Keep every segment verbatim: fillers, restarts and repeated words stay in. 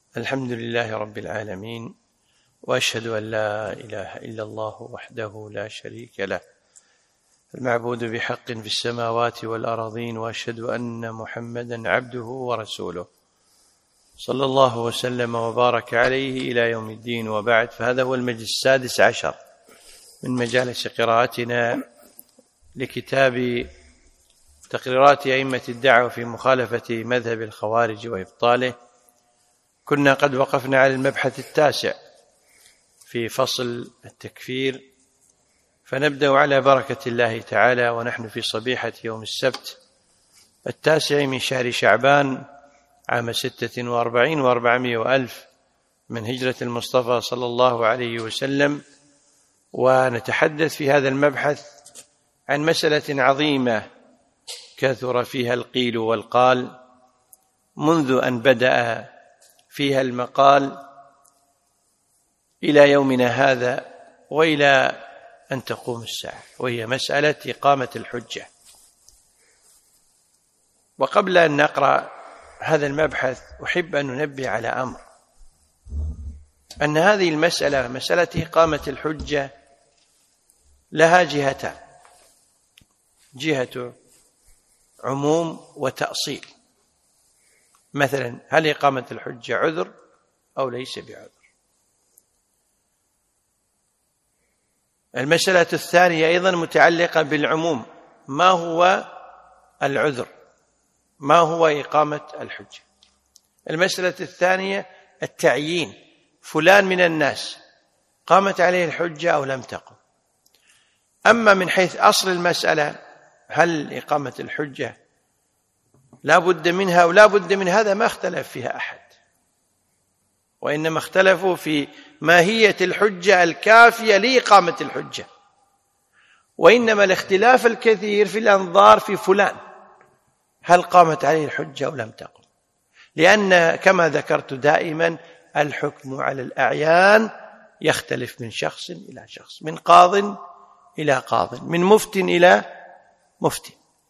الحمد لله رب العالمين، وأشهد أن لا إله إلا الله وحده لا شريك له المعبود بحق في السماوات والأرضين، وأشهد أن محمدا عبده ورسوله صلى الله وسلم وبارك عليه إلى يوم الدين، وبعد. فهذا هو المجلس السادس عشر من مجالس قراءتنا لكتاب تقريرات أئمة الدعوة في مخالفة مذهب الخوارج وإبطاله. كنا قد وقفنا على المبحث التاسع في فصل التكفير، فنبدأ على بركة الله تعالى ونحن في صبيحة يوم السبت التاسع من شهر شعبان عام ستة وأربعين وأربعمائة وألف من هجرة المصطفى صلى الله عليه وسلم، ونتحدث في هذا المبحث عن مسألة عظيمة كثر فيها القيل والقال منذ أن بدأ فيها المقال إلى يومنا هذا وإلى أن تقوم الساعة، وهي مسألة إقامة الحجة. وقبل أن نقرأ هذا المبحث أحب أن ننبه على أمر، أن هذه المسألة مسألة إقامة الحجة لها جهتان: جهة عموم وتأصيل. مثلا، هل إقامة الحجة عذر أو ليس بعذر؟ المسألة الثانية أيضا متعلقة بالعموم: ما هو العذر؟ ما هو إقامة الحجة؟ المسألة الثانية التعيين: فلان من الناس قامت عليه الحجة أو لم تقم. أما من حيث أصل المسألة، هل إقامة الحجة لا بد منها أو لا بد من هذا، ما اختلف فيها أحد، وإنما اختلفوا في ماهية الحجة الكافية لإقامة الحجة. وإنما الاختلاف الكثير في الأنظار في فلان، هل قامت عليه الحجة أو لم تقم؟ لأن كما ذكرت دائما الحكم على الأعيان يختلف من شخص إلى شخص، من قاض إلى قاض، من مفت إلى مفت.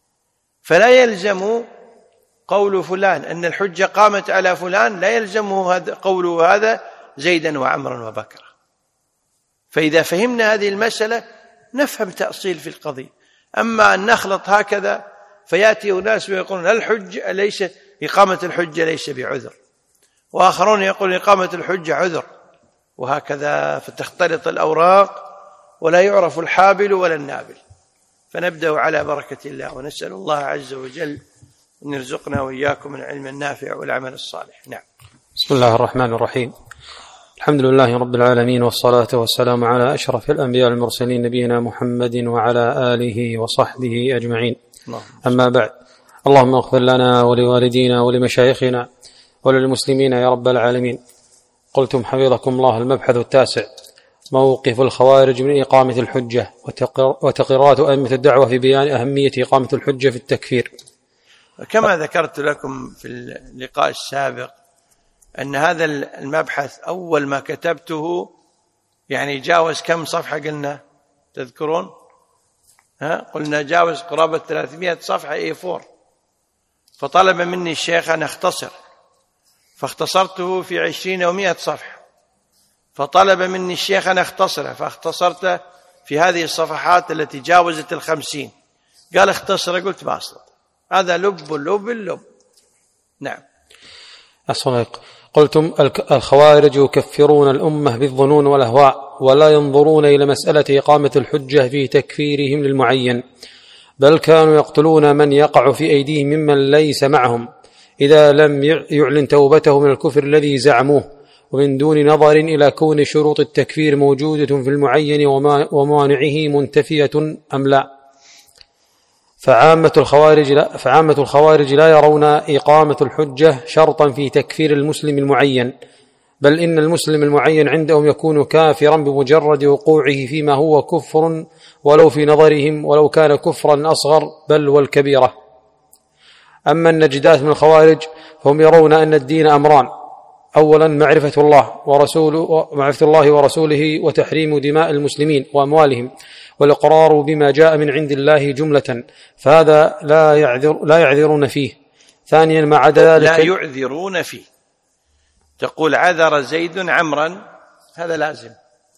فلا يلزم قول فلان أن الحجة قامت على فلان، لا يلزمه هذا قوله هذا زيدا وعمرا وبكرا. فإذا فهمنا هذه المسألة نفهم تأصيل في القضية. أما أن نخلط هكذا فيأتي أناس ويقولون الحجة ليس إقامة الحجة ليس بعذر، وآخرون يقولون إقامة الحجة عذر، وهكذا فتختلط الأوراق ولا يعرف الحابل ولا النابل. فنبدأ على بركة الله، ونسأل الله عز وجل أن يرزقنا وإياكم العلم النافع والعمل الصالح. نعم. بسم الله الرحمن الرحيم. الحمد لله رب العالمين، والصلاة والسلام على أشرف الأنبياء المرسلين نبينا محمد وعلى آله وصحبه أجمعين. أما بعد، اللهم اغفر لنا ولوالدينا ولمشايخنا وللمسلمين يا رب العالمين. قلتم حفظكم الله المبحث التاسع: موقف الخوارج من إقامة الحجة وتقريرات أئمة الدعوة في بيان أهمية إقامة الحجة في التكفير. كما ذكرت لكم في اللقاء السابق أن هذا المبحث أول ما كتبته يعني جاوز كم صفحة؟ قلنا تذكرون؟ ها؟ قلنا جاوز قرابة ثلاثمائة صفحة إيه فور. فطلب مني الشيخ أن أختصر، فاختصرته في عشرين ومائة صفحة. فطلب مني الشيخ أن أختصره، فاختصرته في هذه الصفحات التي جاوزت الخمسين. قال اختصر، قلت ما أصلت، هذا لب لب لب. نعم. أصلك. قلتم الخوارج يكفرون الأمة بالظنون والأهواء، ولا ينظرون إلى مسألة إقامة الحجة في تكفيرهم للمعين، بل كانوا يقتلون من يقع في أيديهم ممن ليس معهم إذا لم يعلن توبته من الكفر الذي زعموه، ومن دون نظر إلى كون شروط التكفير موجودة في المعين وموانعه منتفية أم لا. فعامة الخوارج لا, فعامة الخوارج لا يرون إقامة الحجة شرطا في تكفير المسلم المعين، بل إن المسلم المعين عندهم يكون كافرا بمجرد وقوعه فيما هو كفر، ولو في نظرهم ولو كان كفرا أصغر بل والكبيرة. أما النجدات من الخوارج فهم يرون أن الدين أمران: أولا معرفة الله ورسوله معرفة الله ورسوله وتحريم دماء المسلمين وأموالهم، والإقرار بما جاء من عند الله جملة، فهذا لا يعذر لا يعذرون فيه. ثانيا ما عدا ذلك لا يعذرون فيه، تقول عذر زيد عمرا، هذا لازم،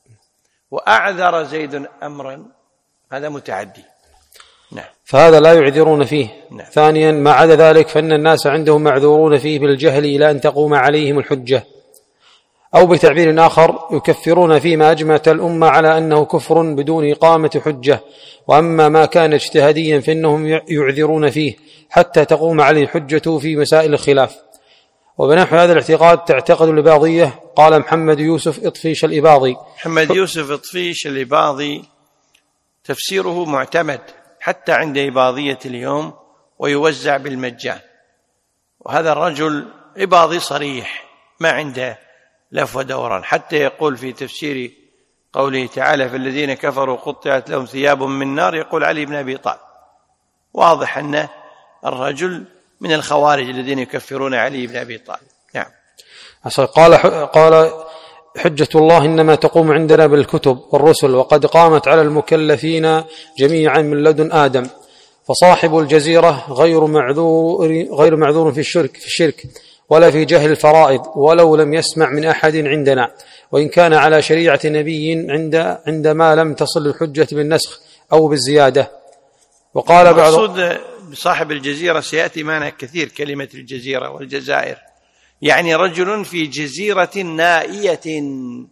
وأعذر زيد أمرا هذا متعدي. نعم. فهذا لا يعذرون فيه. نعم. ثانيا ما عدا ذلك فإن الناس عندهم معذورون فيه بالجهل إلى أن تقوم عليهم الحجة، أو بتعبير آخر يكفرون فيما أجمعت الأمة على أنه كفر بدون إقامة حجة. وأما ما كان اجتهاديا فإنهم يعذرون فيه حتى تقوم عليه الحجة في مسائل الخلاف. وبنحو هذا الاعتقاد تعتقد الإباضية. قال محمد يوسف إطفيش الإباضي. محمد يوسف إطفيش الإباضي تفسيره معتمد حتى عند إباضية اليوم ويوزع بالمجان، وهذا الرجل إباضي صريح ما عنده لف ودوران، حتى يقول في تفسير قوله تعالى فالذين كفروا قطعت لهم ثياب من نار، يقول علي بن أبي طالب. واضح أن الرجل من الخوارج الذين يكفرون علي بن أبي طالب. نعم. قال قال حجة الله إنما تقوم عندنا بالكتب والرسل، وقد قامت على المكلفين جميعا من لدن آدم، فصاحب الجزيرة غير معذور غير معذور في الشرك في الشرك ولا في جهل الفرائض ولو لم يسمع من أحد عندنا، وإن كان على شريعة نبي عند عندما لم تصل الحجة بالنسخ أو بالزيادة. وقال بعض المقصود بصاحب الجزيرة سيأتي معنا كثير كلمة الجزيرة والجزائر، يعني رجل في جزيرة نائية،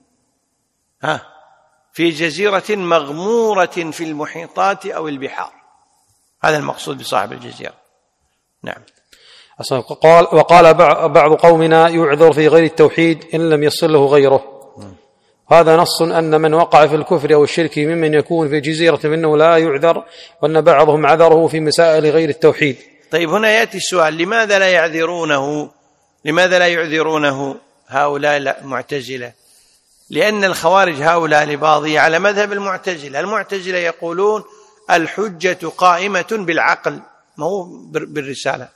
ها في جزيرة مغمورة في المحيطات أو البحار، هذا المقصود بصاحب الجزيرة. نعم. قال وقال بعض قومنا يعذر في غير التوحيد إن لم يصل له غيره. هذا نص أن من وقع في الكفر أو الشرك ممن يكون في جزيرة منه لا يعذر، وأن بعضهم عذره في مسائل غير التوحيد. طيب هنا يأتي السؤال، لماذا لا يعذرونه لماذا لا يعذرونه هؤلاء المعتزلة؟ لأن الخوارج هؤلاء الإباضية على مذهب المعتزلة. المعتزلة يقولون الحجة قائمة بالعقل، ما هو بالرسالة.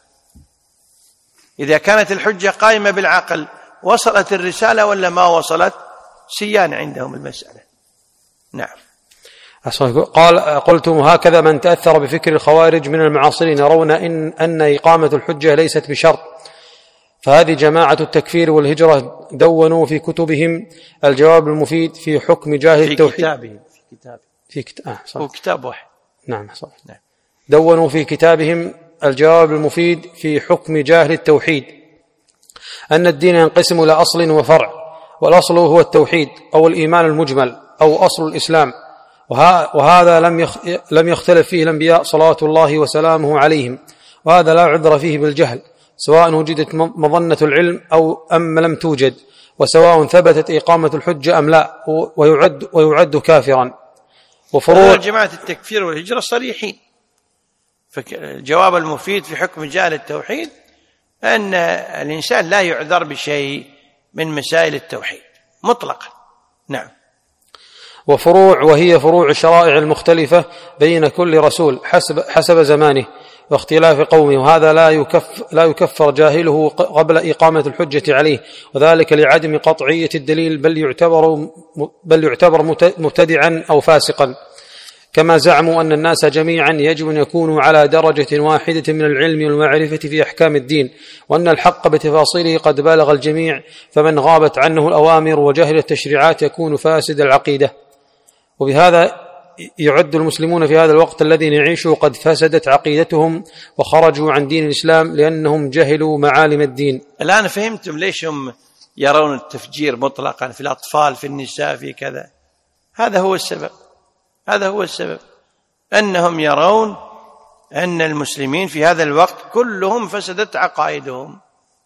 إذا كانت الحجة قائمة بالعقل وصلت الرسالة ولا ما وصلت؟ سيان عندهم المسألة. نعم. قال قلتم هكذا من تأثر بفكر الخوارج من المعاصرين يرون إن, أن إقامة الحجة ليست بشرط، فهذه جماعة التكفير والهجرة دونوا في كتبهم الجواب المفيد في حكم جاهل التوحيد. في كتابهم في كتاب في كت... آه هو كتاب واحد. نعم صح. نعم. دونوا في كتابهم الجواب المفيد في حكم جاهل التوحيد أن الدين ينقسم إلى أصل وفرع، والأصل هو التوحيد أو الإيمان المجمل أو أصل الإسلام، وهذا لم يخ... لم يختلف فيه الأنبياء صلوات الله وسلامه عليهم، وهذا لا عذر فيه بالجهل سواء وجدت مظنة العلم أو أم لم توجد، وسواء ثبتت إقامة الحجة أم لا، ويعد, ويعد كافرا. وفروع جماعة التكفير والهجرة صريحين. فالجواب المفيد في حكم جاهل التوحيد أن الإنسان لا يعذر بشيء من مسائل التوحيد مطلقا. نعم. وفروع وهي فروع الشرائع المختلفة بين كل رسول حسب, حسب زمانه واختلاف قومه، وهذا لا يكف لا يكفر جاهله قبل إقامة الحجة عليه، وذلك لعدم قطعية الدليل، بل يعتبر بل يعتبر مبتدعا أو فاسقا، كما زعموا أن الناس جميعا يجب أن يكونوا على درجة واحدة من العلم والمعرفة في أحكام الدين، وأن الحق بتفاصيله قد بالغ الجميع، فمن غابت عنه الأوامر وجهل التشريعات يكون فاسد العقيدة. وبهذا يعد المسلمون في هذا الوقت الذي نعيشه قد فسدت عقيدتهم وخرجوا عن دين الإسلام لأنهم جهلوا معالم الدين. الآن فهمتم ليش هم يرون التفجير مطلقا في الأطفال في النساء في كذا؟ هذا هو السبب هذا هو السبب أنهم يرون أن المسلمين في هذا الوقت كلهم فسدت عقائدهم،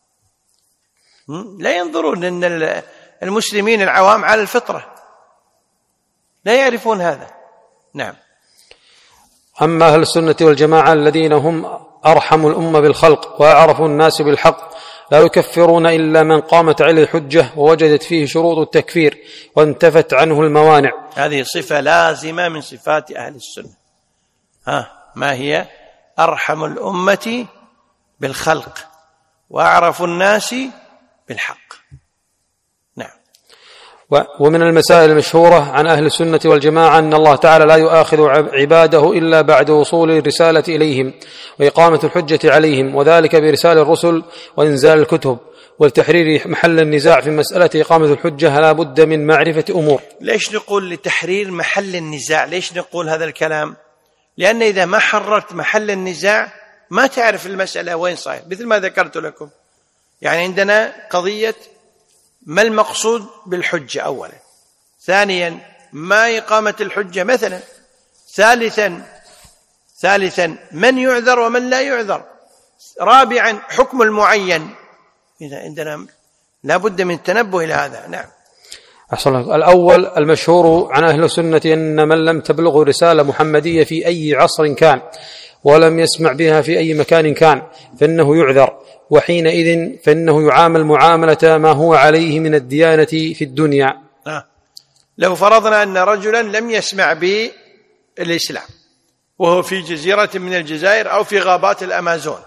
لا ينظرون أن المسلمين العوام على الفطرة، لا يعرفون هذا. نعم. أما أهل السنة والجماعة الذين هم أرحم الأمة بالخلق وأعرفوا الناس بالحق لا يكفرون إلا من قامت عليه الحجة ووجدت فيه شروط التكفير وانتفت عنه الموانع. هذه صفة لازمة من صفات أهل السنة. ها ما هي؟ أرحم الأمة بالخلق وأعرف الناس بالحق. نعم. ومن المسائل المشهورة عن أهل السنة والجماعة أن الله تعالى لا يؤاخذ عباده إلا بعد وصول الرسالة إليهم وإقامة الحجة عليهم، وذلك برسال الرسل وإنزال الكتب، ولتحرير محل النزاع في مسألة إقامة الحجة لا بد من معرفة أمور. ليش نقول لتحرير محل النزاع؟ ليش نقول هذا الكلام؟ لأن إذا ما حررت محل النزاع ما تعرف المسألة وين صاير، مثل ما ذكرت لكم. يعني عندنا قضية ما المقصود بالحجة أولا، ثانيا ما إقامة الحجة مثلا، ثالثا ثالثا من يعذر ومن لا يعذر، رابعا حكم المعين. إذا عندنا لا بد من التنبه إلى هذا. نعم. أحسن الله. الأول المشهور عن أهل السنة أن من لم تبلغه رسالة محمدية في أي عصر كان ولم يسمع بها في أي مكان كان فإنه يعذر، وحينئذ فإنه يعامل معاملة ما هو عليه من الديانة في الدنيا. آه. لو فرضنا أن رجلا لم يسمع بالإسلام وهو في جزيرة من الجزائر أو في غابات الأمازون،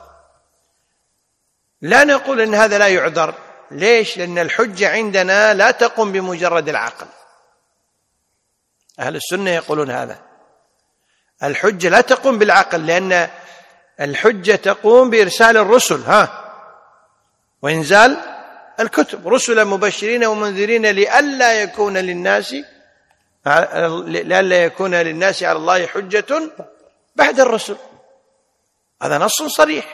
لا نقول أن هذا لا يعذر. ليش؟ لأن الحجة عندنا لا تقوم بمجرد العقل. أهل السنة يقولون هذا، الحجة لا تقوم بالعقل، لأن الحجة تقوم بإرسال الرسل ها وإنزال الكتب، رسلا مبشرين ومنذرين لئلا يكون للناس لئلا يكون للناس على الله حجة بعد الرسل. هذا نص صريح.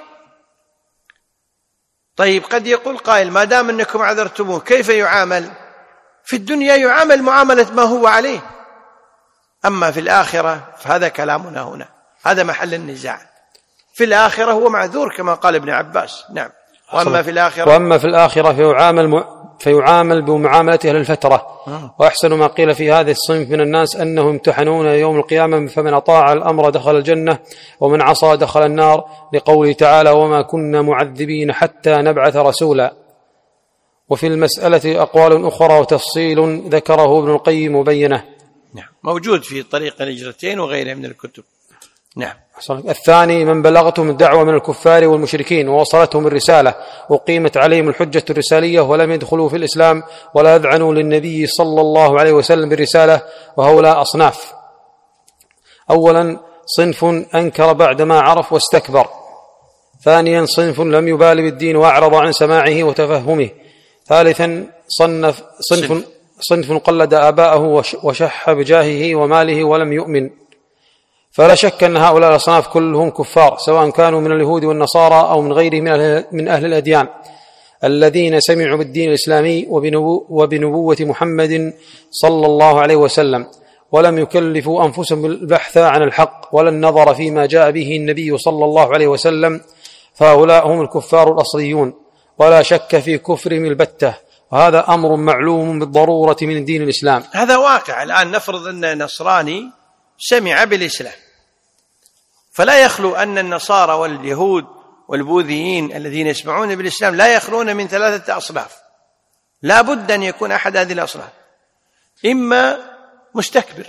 طيب قد يقول قائل ما دام أنكم عذرتموه كيف يعامل؟ في الدنيا يعامل معاملة ما هو عليه، أما في الآخرة فهذا كلامنا هنا، هذا محل النزاع. في الآخرة هو معذور كما قال ابن عباس. نعم. وأما في الآخرة وأما في الآخرة فيعامل فيعامل بمعاملة أهل الفترة. وأحسن ما قيل في هذا الصنف من الناس أنهم يمتحنون يوم القيامة، فمن أطاع الأمر دخل الجنة ومن عصى دخل النار، لقوله تعالى وما كنا معذبين حتى نبعث رسولا. وفي المسألة أقوال أخرى وتفصيل ذكره ابن القيم مبينة. نعم. موجود في طريق الهجرتين وغيرها من الكتب. نعم. الثاني من بلغتهم الدعوة من الكفار والمشركين ووصلتهم الرسالة وقيمت عليهم الحجة الرسالية ولم يدخلوا في الإسلام ولا يذعنوا للنبي صلى الله عليه وسلم بالرسالة، وهؤلاء أصناف. أولا صنف أنكر بعدما عرف واستكبر. ثانيا صنف لم يبال بالدين وأعرض عن سماعه وتفهمه. ثالثا صنف صنف صنف قلد آباءه وشح بجاهه وماله ولم يؤمن. فلا شك أن هؤلاء الأصناف كلهم كفار، سواء كانوا من اليهود والنصارى أو من غيرهم من أهل الأديان الذين سمعوا بالدين الإسلامي وبنبوة محمد صلى الله عليه وسلم ولم يكلفوا أنفسهم بالبحث عن الحق ولا النظر فيما جاء به النبي صلى الله عليه وسلم، فهؤلاء هم الكفار الأصليون ولا شك في كفرهم البتة، وهذا أمر معلوم بالضرورة من دين الإسلام. هذا واقع الآن. نفرض أن نصراني سمع بالإسلام، فلا يخلو أن النصارى واليهود والبوذيين الذين يسمعون بالإسلام لا يخلون من ثلاثة أصناف. لا بد أن يكون أحد هذه الأصناف، إما مستكبر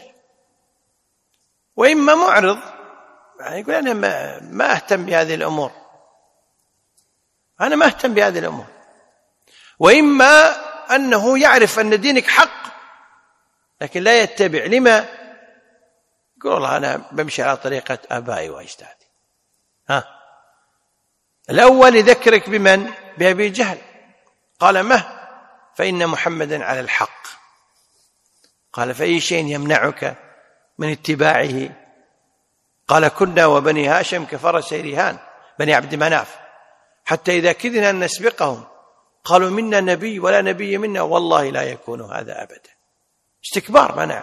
وإما معرض، يعني يقول أنا ما, ما أهتم بهذه الأمور، أنا ما أهتم بهذه الأمور، وإما أنه يعرف أن دينك حق لكن لا يتبع. لما؟ يقول والله أنا بمشي على طريقة آبائي وأجدادي. ها الأول يذكرك بمن؟ بأبي جهل. قال مه؟ فإن محمدا على الحق. قال فأي شيء يمنعك من اتباعه؟ قال كنا وبني هاشم كفرس ريهان بني عبد مناف، حتى إذا كدنا أن نسبقهم قالوا منا نبي ولا نبي منا، والله لا يكون هذا أبدا. استكبار منع.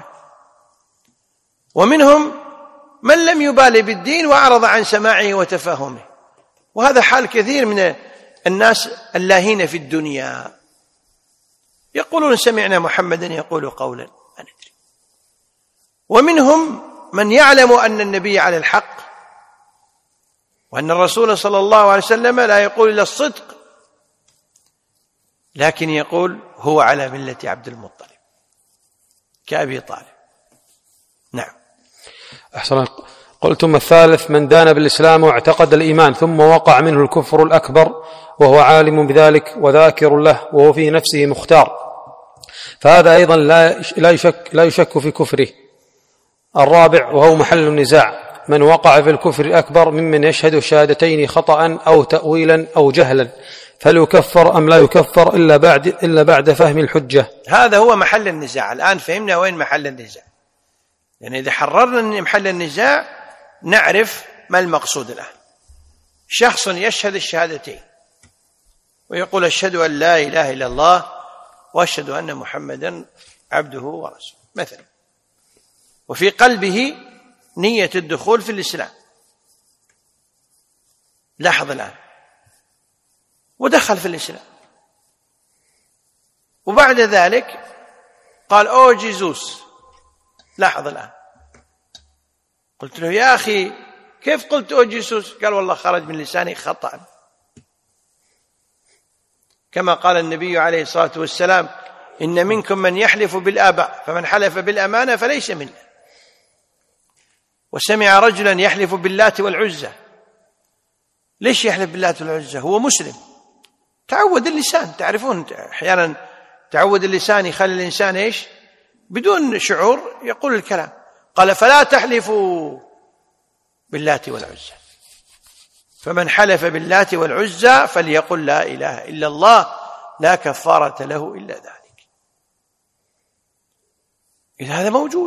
ومنهم من لم يبالي بالدين وأعرض عن سماعه وتفهمه، وهذا حال كثير من الناس اللاهين في الدنيا، يقولون سمعنا محمدا يقول قولا ما ندري. ومنهم من يعلم أن النبي على الحق وأن الرسول صلى الله عليه وسلم لا يقول إلا الصدق، لكن يقول هو على ملة عبد المطلب كأبي طالب. نعم. أحسن. قلتم الثالث من دان بالإسلام واعتقد الإيمان ثم وقع منه الكفر الأكبر وهو عالم بذلك وذاكر له وهو في نفسه مختار، فهذا أيضا لا يشك, لا يشك في كفره. الرابع وهو محل النزاع من وقع في الكفر الأكبر ممن يشهد الشهادتين خطأ أو تأويلا أو جهلا، فهل يكفر أم لا يكفر إلا بعد, إلا بعد فهم الحجة؟ هذا هو محل النزاع. الآن فهمنا وين محل النزاع، يعني إذا حررنا محل النزاع نعرف ما المقصود الآن. شخص يشهد الشهادتين ويقول أشهد أن لا إله إلا الله وأشهد أن محمدا عبده ورسوله مثلا، وفي قلبه نية الدخول في الإسلام، لاحظ الآن، ودخل في الإسلام، وبعد ذلك قال أو جيزوس. لاحظ الآن، قلت له يا أخي كيف قلت أو جيسوس؟ قال والله خرج من لساني خطأ، كما قال النبي عليه الصلاة والسلام إن منكم من يحلف بالآباء فمن حلف بالأمانة فليس منا. وسمع رجلا يحلف باللات والعزى. ليش يحلف باللات والعزى؟ هو مسلم، تعود اللسان، تعرفون أحيانا تعود اللسان يخلي الإنسان إيش بدون شعور يقول الكلام. قال فلا تحلفوا باللات والعزى، فمن حلف باللات والعزى فليقل لا إله إلا الله لا كفارة له إلا ذلك. إذا هذا موجود.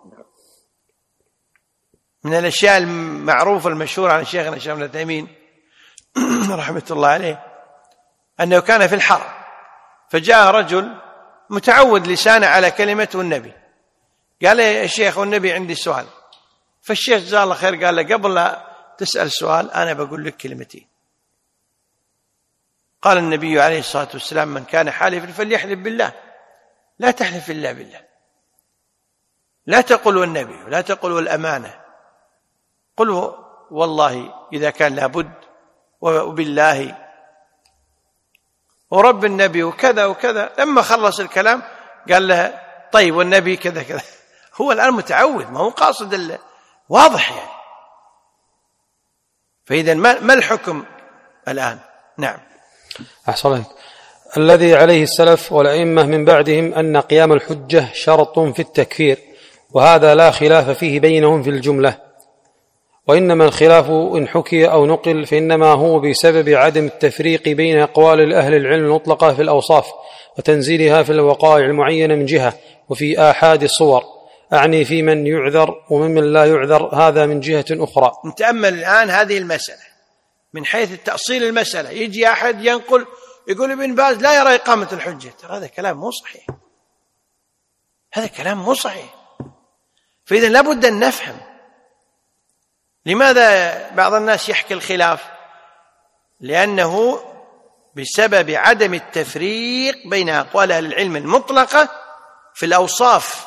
من الأشياء المعروفة المشهورة عن شيخنا الشيخ ابن تيمية رحمة الله عليه أنه كان في الحرب فجاء رجل متعود لسانه على كلمة النبي، قال يا شيخ والنبي عندي سؤال. فالشيخ جزاه الله خير قال له قبل لا تسأل سؤال أنا بقول لك كلمتين. قال النبي عليه الصلاة والسلام من كان حالفا فليحلف بالله، لا تحلف إلا بالله، لا تقل والنبي ولا تقل والأمانة، قل والله إذا كان لابد وبالله ورب النبي وكذا وكذا. لما خلص الكلام قال له طيب والنبي كذا كذا. هو الآن متعود، ما هو قاصد، واضح يعني. فإذا ما الحكم الآن؟ نعم. أحسن. الذي عليه السلف والأئمة من بعدهم أن قيام الحجة شرط في التكفير، وهذا لا خلاف فيه بينهم في الجملة، وإنما الخلاف إن حكي أو نقل فإنما هو بسبب عدم التفريق بين أقوال أهل العلم المطلقة في الأوصاف وتنزيلها في الوقائع المعينة من جهة، وفي آحاد الصور، أعني في من يعذر ومن لا يعذر، هذا من جهة أخرى. نتأمل الآن هذه المسألة من حيث التأصيل المسألة. يجي أحد ينقل يقول ابن باز لا يرى إقامة الحجة، ترى هذا كلام مو صحيح، هذا كلام مو صحيح. فإذا لابد أن نفهم لماذا بعض الناس يحكي الخلاف، لأنه بسبب عدم التفريق بين أقوال أهل العلم المطلقة في الأوصاف.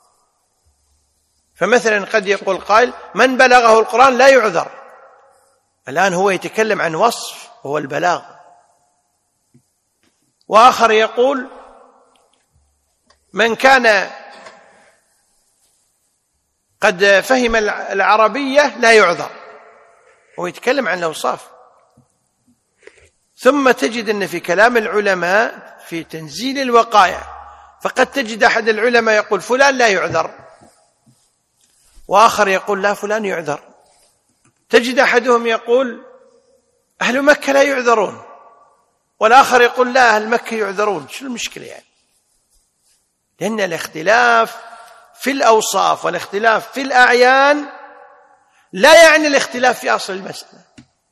فمثلا قد يقول قائل من بلغه القرآن لا يعذر، الآن هو يتكلم عن وصف وهو البلاغ. وآخر يقول من كان قد فهم العربية لا يعذر، هو يتكلم عن الأوصاف. ثم تجد أن في كلام العلماء في تنزيل الوقائع فقد تجد أحد العلماء يقول فلان لا يعذر، وآخر يقول لا فلان يعذر. تجد أحدهم يقول أهل مكة لا يعذرون، والآخر يقول لا أهل مكة يعذرون. شو المشكلة يعني؟ لأن الاختلاف في الأوصاف والاختلاف في الأعيان لا يعني الاختلاف في أصل المسألة.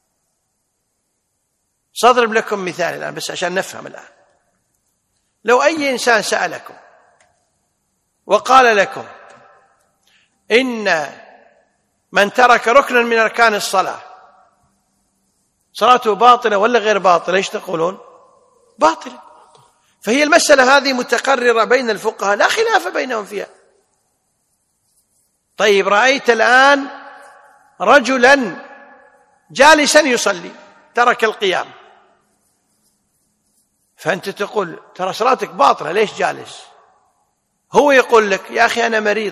سأضرب لكم مثال الآن بس عشان نفهم الآن. لو أي إنسان سألكم وقال لكم إن من ترك ركنا من أركان الصلاة صلاته باطلة ولا غير باطلة، ايش تقولون؟ باطلة. فهي المسألة هذه متقررة بين الفقهاء لا خلاف بينهم فيها. طيب رأيت الآن رجلا جالسا يصلي ترك القيام، فأنت تقول ترى صلاتك باطلة ليش جالس؟ هو يقول لك يا أخي أنا مريض،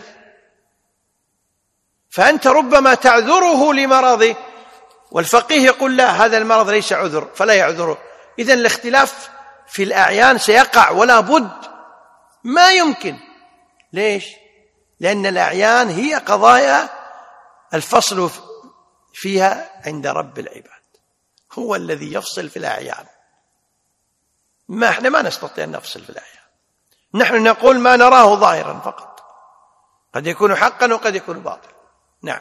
فأنت ربما تعذره لمرضه، والفقيه يقول لا هذا المرض ليس عذر فلا يعذره. إذن الاختلاف في الأعيان سيقع ولا بد، ما يمكن. ليش؟ لأن الأعيان هي قضايا الفصل فيها عند رب العباد، هو الذي يفصل في الأعيان. ما احنا ما نستطيع أن نفصل في الآية، نحن نقول ما نراه ظاهرا فقط، قد يكون حقا وقد يكون باطلا. نعم.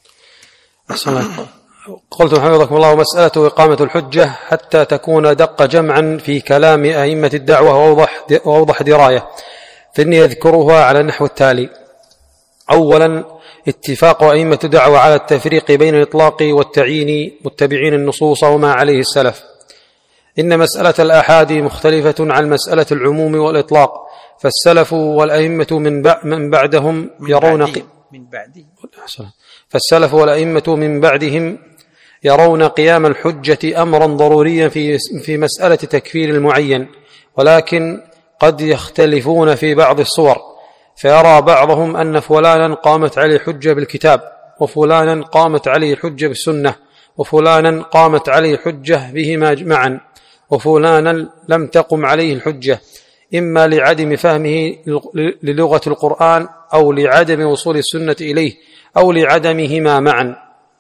قلتم حفظكم الله: مسألة إقامة الحجة حتى تكون دق جمعا في كلام أئمة الدعوة وأوضح, وأوضح دراية، فإني يذكرها على النحو التالي: أولا، اتفاق أئمة الدعوة على التفريق بين الإطلاق والتعيين متبعين النصوص وما عليه السلف. إن مسألة الآحاد مختلفة عن مسألة العموم والإطلاق، فالسلف والأئمة من بعدهم يرون من بعدهم فالسلف والأئمة من بعدهم يرون قيام الحجة أمرا ضروريا في في مسألة تكفير المعين، ولكن قد يختلفون في بعض الصور، فيرى بعضهم أن فلانا قامت عليه حجة بالكتاب، وفلانا قامت عليه حجة بالسنة، وفلانا قامت عليه حجة بهما معا، وفلانا لم تقم عليه الحجة، إما لعدم فهمه للغة القرآن، أو لعدم وصول السنة إليه، أو لعدمهما معا.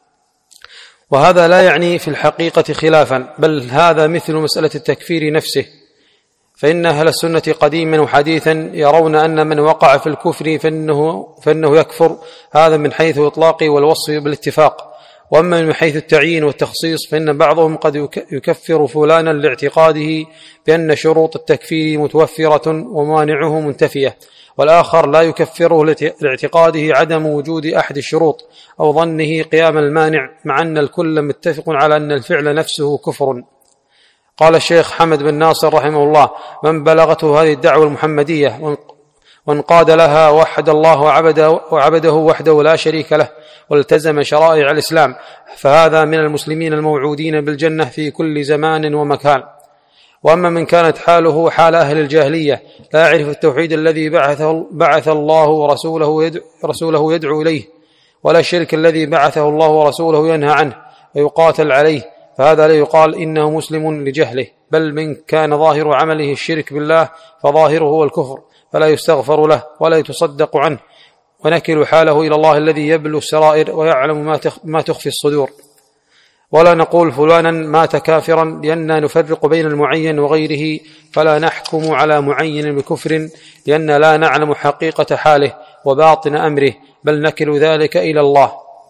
وهذا لا يعني في الحقيقة خلافا، بل هذا مثل مسألة التكفير نفسه، فإن أهل السنة قديما وحديثا يرون أن من وقع في الكفر فإنه, فإنه يكفر، هذا من حيث إطلاق والوصف بالاتفاق. وأما من حيث التعيين والتخصيص فإن بعضهم قد يكفر فلانا لاعتقاده بأن شروط التكفير متوفرة ومانعه منتفية، والآخر لا يكفره لاعتقاده عدم وجود أحد الشروط أو ظنه قيام المانع، مع أن الكل متفق على أن الفعل نفسه كفر. قال الشيخ حمد بن ناصر رحمه الله: من بلغته هذه الدعوة المحمدية وانقاد لها وحد الله وعبده, وعبده وحده لا شريك له، والتزم شرائع الإسلام، فهذا من المسلمين الموعودين بالجنة في كل زمان ومكان. وأما من كانت حاله حال أهل الجاهلية، لا يعرف التوحيد الذي بعثه, بعث الله ورسوله يدعو, رسوله يدعو إليه، ولا الشرك الذي بعثه الله ورسوله ينهى عنه ويقاتل عليه، فهذا لا يقال إنه مسلم لجهله، بل من كان ظاهر عمله الشرك بالله فظاهره هو الكفر، فلا يستغفر له ولا يتصدق عنه، ونكل حاله إلى الله الذي يبلو السرائر ويعلم ما تخفي الصدور. ولا نقول فلانا مات كافرا لأننا نفرق بين المعين وغيره، فلا نحكم على معين بكفر لأننا لا نعلم حقيقة حاله وباطن أمره، بل نكل ذلك إلى الله.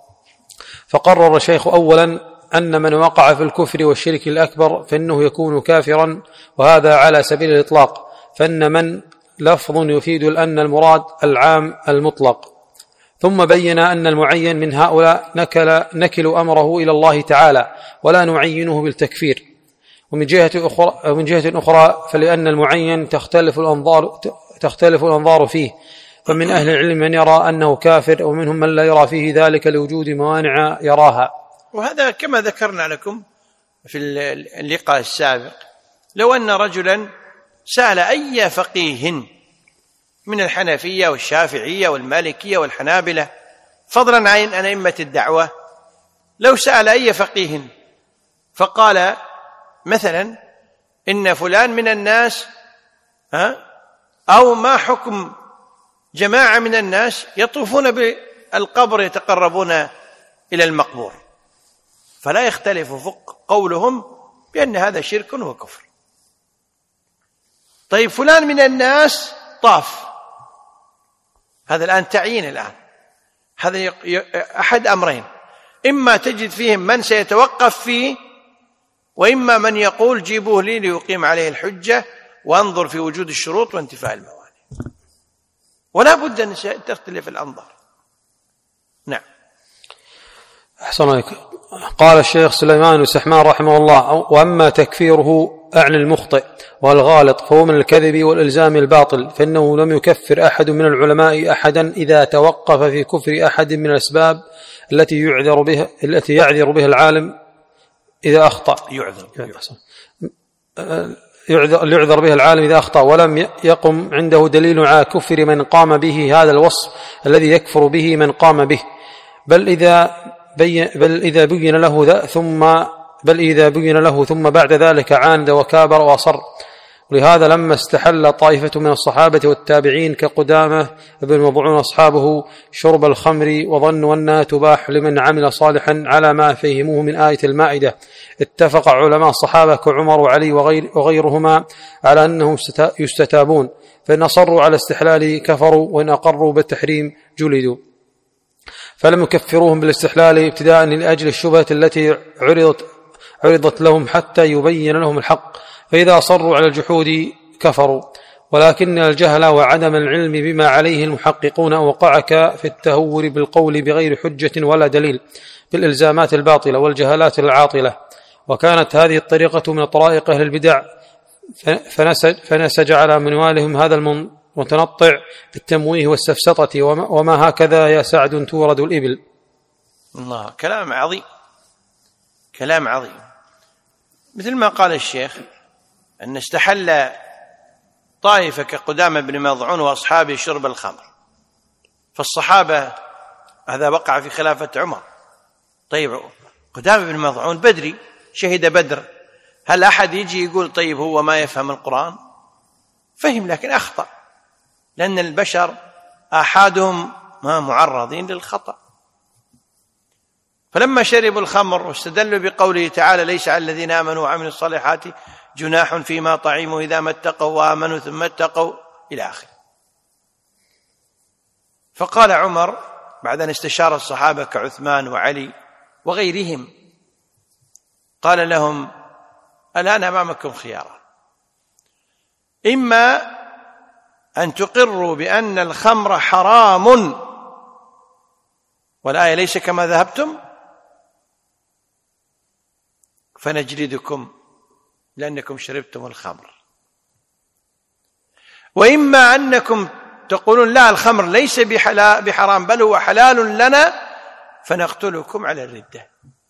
فقرر الشيخ أولا أن من وقع في الكفر والشرك الأكبر فإنه يكون كافرا، وهذا على سبيل الإطلاق، فإن من لفظ يفيد أن المراد العام المطلق. ثم بين أن المعين من هؤلاء نكل, نكل أمره إلى الله تعالى، ولا نعينه بالتكفير. ومن جهة أخرى, ومن جهة أخرى فلأن المعين تختلف الأنظار, تختلف الأنظار فيه، فمن أهل العلم من يرى أنه كافر، ومنهم من لا يرى فيه ذلك لوجود موانع يراها. وهذا كما ذكرنا لكم في اللقاء السابق، لو أن رجلا سأل أي فقيه من الحنفية والشافعية والمالكية والحنابلة، فضلا عن أئمة الدعوة، لو سأل أي فقيه فقال مثلا إن فلان من الناس ها أو ما حكم جماعة من الناس يطوفون بالقبر يتقربون إلى المقبور، فلا يختلف قولهم بأن هذا شرك وكفر. طيب فلان من الناس طاف، هذا الآن تعيين، الآن هذا أحد أمرين، إما تجد فيهم من سيتوقف فيه، وإما من يقول جيبوه لي ليقيم عليه الحجة وانظر في وجود الشروط وانتفاء الموانع، ولا بد أن تختلف الأنظار. نعم. أحسن عليك. قال الشيخ سليمان السحمان رحمه الله: وأما تكفيره أعني المخطئ والغالط فهو من الكذب والإلزام الباطل، فإنه لم يكفر أحد من العلماء أحدا إذا توقف في كفر أحد من الأسباب التي يعذر بها التي يعذر بها العالم إذا أخطأ يعذر يعذر يعذر بها العالم إذا أخطأ، ولم يقم عنده دليل على كفر من قام به هذا الوصف الذي يكفر به من قام به، بل إذا بين بل إذا بين له ثم بل إذا بين له ثم بعد ذلك عاند وكابر وأصر. ولهذا لما استحل طائفة من الصحابة والتابعين كقدامة بن مضعون أصحابه شرب الخمر وظنوا أنها تباح لمن عمل صالحا على ما فهموه من آية المائدة، اتفق علماء الصحابة كعمر وعلي وغير وغيرهما على أنهم يستتابون، فإن أصروا على استحلال كفروا، وإن أقروا بالتحريم جلدوا. فلم يكفروهم بالاستحلال ابتداء لأجل الشبهة التي عرضت, عرضت لهم حتى يبين لهم الحق، فإذا أصروا على الجحود كفروا. ولكن الجهل وعدم العلم بما عليه المحققون أوقعك في التهور بالقول بغير حجة ولا دليل بالإلزامات الباطلة والجهالات العاطلة. وكانت هذه الطريقة من طرائق أهل البدع، فنسج, فنسج على منوالهم هذا المتنطع بالتمويه والسفسطة، وما, وما هكذا يا سعد تورد الإبل. الله، كلام عظيم، كلام عظيم. مثل ما قال الشيخ أن استحل طائفة كقدامة بن مضعون وأصحابه شرب الخمر، فالصحابة هذا وقع في خلافة عمر. طيب قدامة بن مضعون بدري، شهد بدر، هل أحد يجي يقول طيب هو ما يفهم القرآن؟ فهم لكن أخطأ، لأن البشر أحدهم ما معرضين للخطأ. فلما شربوا الخمر واستدلوا بقوله تعالى ليس على الذين آمنوا وعملوا الصالحات جناح فيما طعموا إذا ما اتقوا وآمنوا ثم اتقوا إلى آخره. فقال عمر بعد أن استشار الصحابة كعثمان وعلي وغيرهم، قال لهم الآن أمامكم خيارا، إما أن تقروا بأن الخمر حرام والآية ليس كما ذهبتم فنجلدكم لأنكم شربتم الخمر، وإما أنكم تقولون لا الخمر ليس بحرام بل هو حلال لنا فنقتلكم على الردة.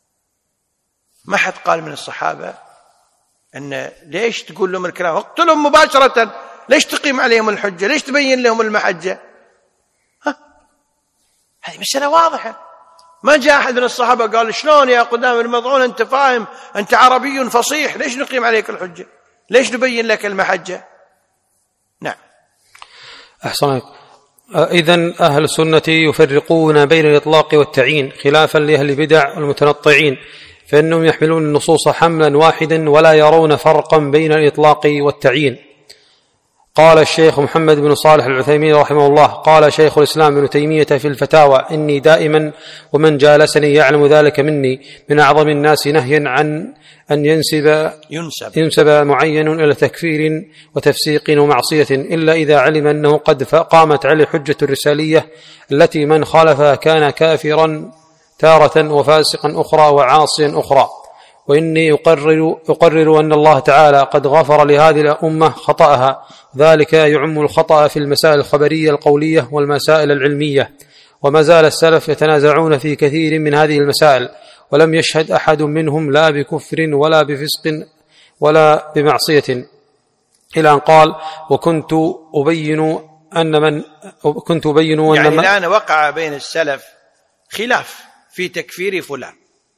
ما حد قال من الصحابة أن ليش تقول لهم الكلام اقتلهم مباشرة، ليش تقيم عليهم الحجة، ليش تبين لهم المحجة؟ ها، هذه مسألة واضحة. ما جاء أحد من الصحابة قال شلون يا قدامة بن مضعون أنت فاهم، أنت عربي فصيح، ليش نقيم عليك الحجة، ليش نبين لك المحجة؟ نعم. أحسنك. إذن أهل السنة يفرقون بين الإطلاق والتعيين خلافا لأهل البدع المتنطعين، فإنهم يحملون النصوص حملا واحدا ولا يرون فرقا بين الإطلاق والتعيين. قال الشيخ محمد بن صالح العثيمين رحمه الله قال شيخ الإسلام ابن تيمية في الفتاوى إني دائما ومن جالسني يعلم ذلك مني من أعظم الناس نهيا عن أن ينسب, ينسب, ينسب معين إلى تكفير وتفسيق ومعصية إلا إذا علم أنه قد قامت عليه حجة الرسالية التي من خالفها كان كافرا تارة وفاسقا أخرى وعاصيا أخرى. وإني أقرر, أقرر أن الله تعالى قد غفر لهذه الأمة خطأها، ذلك يعم الخطأ في المسائل الخبرية القولية والمسائل العلمية، وما زال السلف يتنازعون في كثير من هذه المسائل، ولم يشهد أحد منهم لا بكفر ولا بفسق ولا بمعصية، إلى أن قال وكنت أبين أن من كنت أبين أن يعني من الآن وقع بين السلف خلاف في تكفير فلان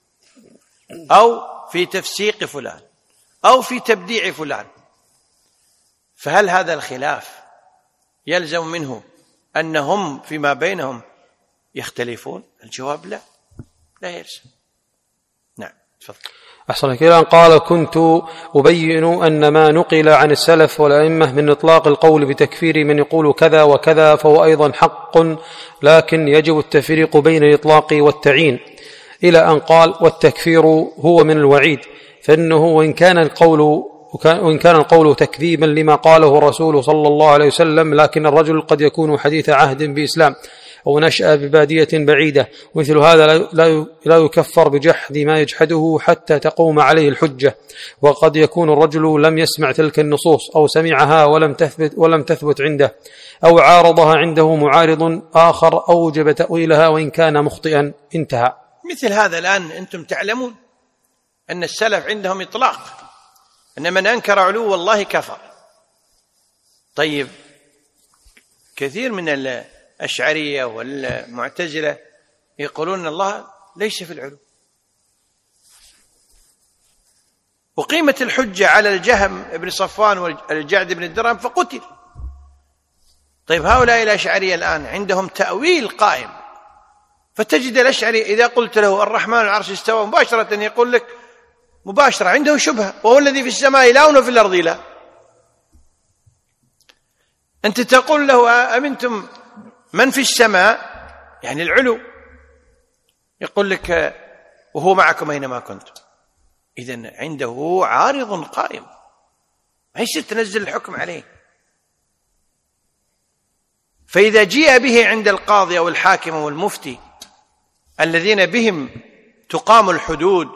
أو في تفسيق فلان أو في تبديع فلان، فهل هذا الخلاف يلزم منه أنهم فيما بينهم يختلفون؟ الجواب لا، لا يلزم. نعم تفضل. أحسن كلام. قال كنت أبين أن ما نقل عن السلف والأئمة من إطلاق القول بتكفير من يقول كذا وكذا فهو أيضا حق، لكن يجب التفريق بين الإطلاق والتعيين، إلى أن قال والتكفير هو من الوعيد، فإنه وإن كان القول وإن كان القول تكذيبا لما قاله الرسول صلى الله عليه وسلم، لكن الرجل قد يكون حديث عهد بإسلام أو نشأ ببادية بعيدة، ومثل هذا لا يكفر بجحد ما يجحده حتى تقوم عليه الحجة. وقد يكون الرجل لم يسمع تلك النصوص أو سمعها ولم تثبت, ولم تثبت عنده، أو عارضها عنده معارض آخر أوجب تأويلها وإن كان مخطئا. انتهى. مثل هذا الآن أنتم تعلمون أن السلف عندهم إطلاق أن من أنكر علو الله كفر. طيب كثير من الأشعرية والمعتزلة يقولون الله ليس في العلو، وقيمة الحجة على الجهم بن صفوان والجعد بن الدرهم فقتل. طيب هؤلاء الأشعرية الآن عندهم تأويل قائم، فتجد الأشعري إذا قلت له الرحمن على العرش استوى مباشرة يقول لك مباشرة عنده شبهة، وهو الذي في السماء إله وفي الأرض إله. أنت تقول له أمنتم من في السماء، يعني العلو، يقول لك وهو معكم أينما كنتم. إذن عنده عارض قائم، ما يصير تنزل الحكم عليه. فإذا جيء به عند القاضي أو الحاكم أو المفتي الذين بهم تقام الحدود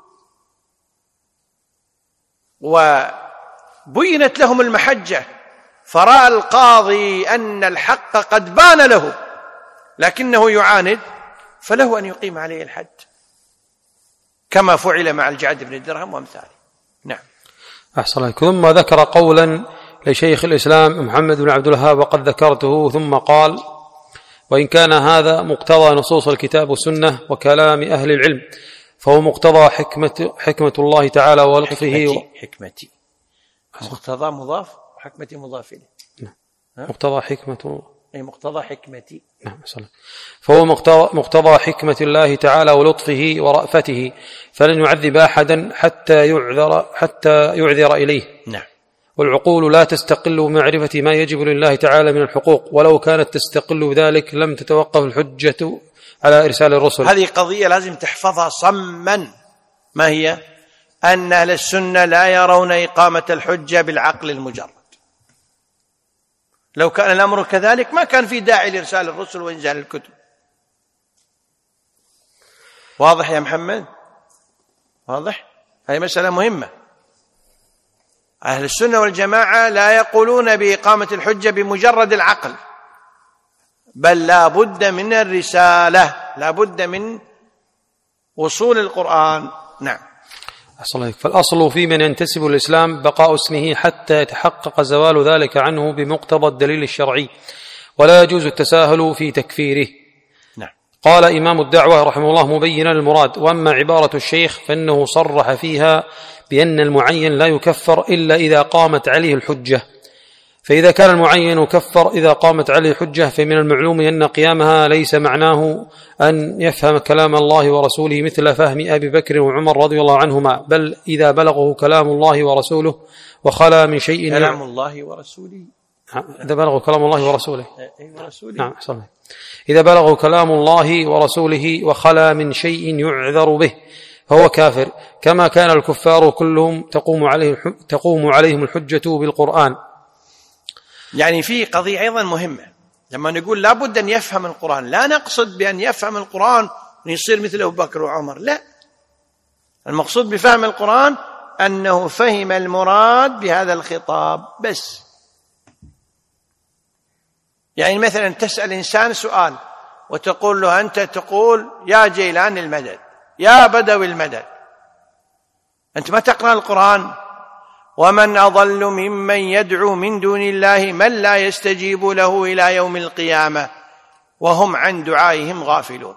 وبينت لهم المحجة، فرأى القاضي أن الحق قد بان له لكنه يعاند، فله أن يقيم عليه الحد كما فعل مع الجعد بن الدرهم وامثاله. نعم. أحسن الله. ثم ذكر قولا لشيخ الإسلام محمد بن عبد الوهاب وقد ذكرته، ثم قال: وإن كان هذا مقتضى نصوص الكتاب والسنة وكلام أهل العلم، فهو مقتضى حكمة, حكمة الله تعالى ولطفه. حكمتي, حكمتي. مقتضى مضاف وحكمتي مضاف إليه. نعم. مقتضى حكمة الله، أي مقتضى حكمتي. نعم. فهو مقتضى, مقتضى حكمة الله تعالى ولطفه ورأفته، فلن يعذب أحدا حتى يعذر, حتى يعذر إليه. نعم. والعقول لا تستقل بمعرفة ما يجب لله تعالى من الحقوق، ولو كانت تستقل بذلك لم تتوقف الحجة على إرسال الرسل. هذه قضية لازم تحفظها صما. ما هي؟ أن أهل السنة لا يرون إقامة الحجة بالعقل المجرد. لو كان الأمر كذلك ما كان في داعي لإرسال الرسل وإنزال الكتب. واضح يا محمد؟ واضح؟ هذه مسألة مهمة. أهل السنة والجماعة لا يقولون بإقامة الحجة بمجرد العقل، بل لا بد من الرسالة، لا بد من وصول القرآن. نعم. أصليك. فالأصل في من ينتسب الإسلام بقاء اسمه حتى يتحقق زوال ذلك عنه بمقتضى الدليل الشرعي، ولا يجوز التساهل في تكفيره. نعم. قال إمام الدعوة رحمه الله مبينا المراد: وأما عبارة الشيخ فإنه صرح فيها بأن المعين لا يكفر إلا إذا قامت عليه الحجة، فإذا كان المعين يكفر إذا قامت عليه الحجة، فمن المعلوم أن قيامها ليس معناه أن يفهم كلام الله ورسوله مثل فهم أبي بكر وعمر رضي الله عنهما، بل إذا بلغه كلام الله ورسوله وخلا من شيء كلام الله ورسوله إذا بلغه كلام الله ورسوله ورسوله نعم صلى إذا بلغه كلام الله ورسوله وخلا من شيء يعذر به فهو كافر، كما كان الكفار كلهم تقوم عليه تقوم عليهم الحجة بالقرآن. يعني في قضية أيضا مهمة، لما نقول لا بد أن يفهم القرآن لا نقصد بأن يفهم القرآن ويصير مثل أبو بكر وعمر، لا، المقصود بفهم القرآن أنه فهم المراد بهذا الخطاب بس. يعني مثلا تسأل إنسان سؤال وتقول له أنت تقول يا جيلان المدد، يا بدوي المدد، أنت ما تقرأ القرآن. ومن أضل ممن يدعو من دون الله من لا يستجيب له إلى يوم القيامة وهم عن دعائهم غافلون.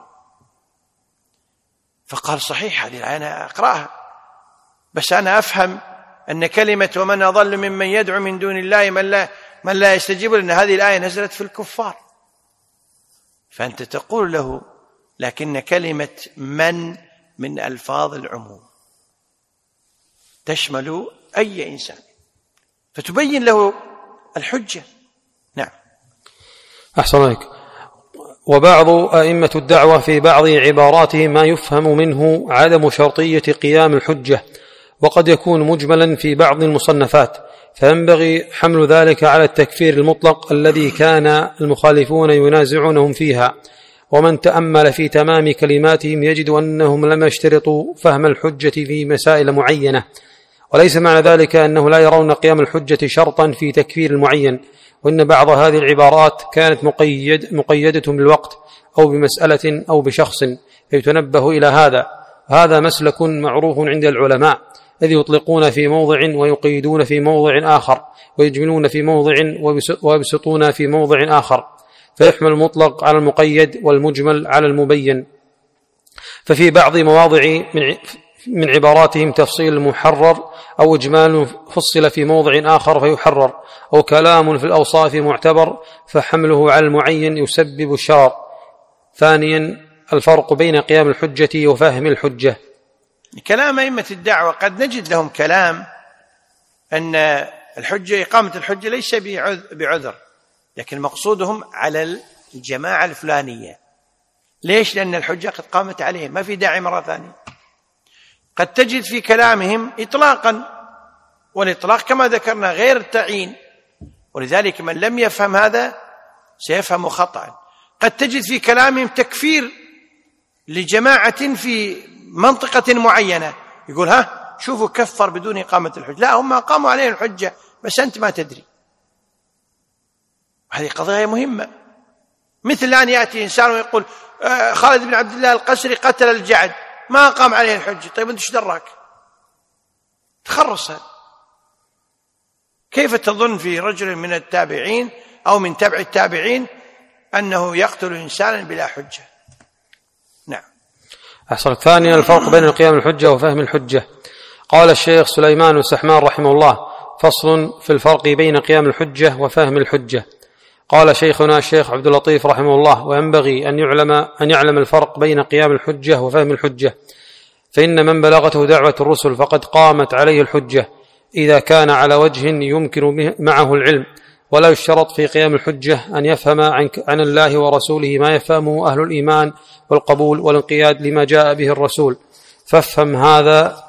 فقال صحيح هذه الآية أنا أقرأها، بس أنا أفهم أن كلمة ومن أضل ممن يدعو من دون الله من لا, من لا يستجيب، لأن هذه الآية نزلت في الكفار. فأنت تقول له لكن كلمة من من ألفاظ العموم تشمل أي إنسان، فتبين له الحجة. نعم. أحسن عليك. وبعض أئمة الدعوة في بعض عباراتهم ما يفهم منه عدم شرطية قيام الحجة، وقد يكون مجملا في بعض المصنفات، فينبغي حمل ذلك على التكفير المطلق الذي كان المخالفون ينازعونهم فيها. ومن تأمل في تمام كلماتهم يجد أنهم لم يشترطوا فهم الحجة في مسائل معينة، وليس معنى ذلك أنه لا يرون قيام الحجة شرطا في تكفير المعين، وإن بعض هذه العبارات كانت مقيد مقيدة بالوقت أو بمسألة أو بشخص، فيتنبه إلى هذا. هذا مسلك معروف عند العلماء، إذ يطلقون في موضع ويقيدون في موضع آخر، ويجملون في موضع ويبسطون في موضع آخر، فيحمل المطلق على المقيد والمجمل على المبين. ففي بعض مواضع من من عباراتهم تفصيل محرر، أو إجمال فصل في موضع آخر فيحرر، أو كلام في الأوصاف معتبر فحمله على المعين يسبب الشرر. ثانيا الفرق بين قيام الحجة وفهم الحجة. كلام أئمة الدعوة قد نجد لهم كلام أن الحجة إقامة الحجة ليس بعذر، لكن مقصودهم على الجماعة الفلانية. ليش؟ لأن الحجة قد قامت عليهم، ما في داعي مرة ثانية. قد تجد في كلامهم إطلاقا، والإطلاق كما ذكرنا غير تعيين، ولذلك من لم يفهم هذا سيفهم خطأ. قد تجد في كلامهم تكفير لجماعة في منطقة معينة، يقول ها شوفوا كفر بدون إقامة الحجة، لا هم قاموا عليه الحجة بس أنت ما تدري. هذه قضايا مهمة. مثل أن يأتي إنسان ويقول خالد بن عبد الله القسري قتل الجعد ما قام عليه الحجة، طيب أنت ايش دراك؟ تخرص. كيف تظن في رجل من التابعين أو من تبع التابعين أنه يقتل إنسانا بلا حجة؟ نعم. أحسن. ثانيا الفرق بين القيام الحجة وفهم الحجة. قال الشيخ سليمان السحمان رحمه الله: فصل في الفرق بين قيام الحجة وفهم الحجة. قال شيخنا الشيخ عبد اللطيف رحمه الله: وينبغي أن يعلم أن يعلم الفرق بين قيام الحجة وفهم الحجة، فإن من بلغته دعوة الرسل فقد قامت عليه الحجة إذا كان على وجه يمكن معه العلم، ولا يشترط في قيام الحجة أن يفهم عن الله ورسوله ما يفهمه أهل الإيمان والقبول والانقياد لما جاء به الرسول. فافهم هذا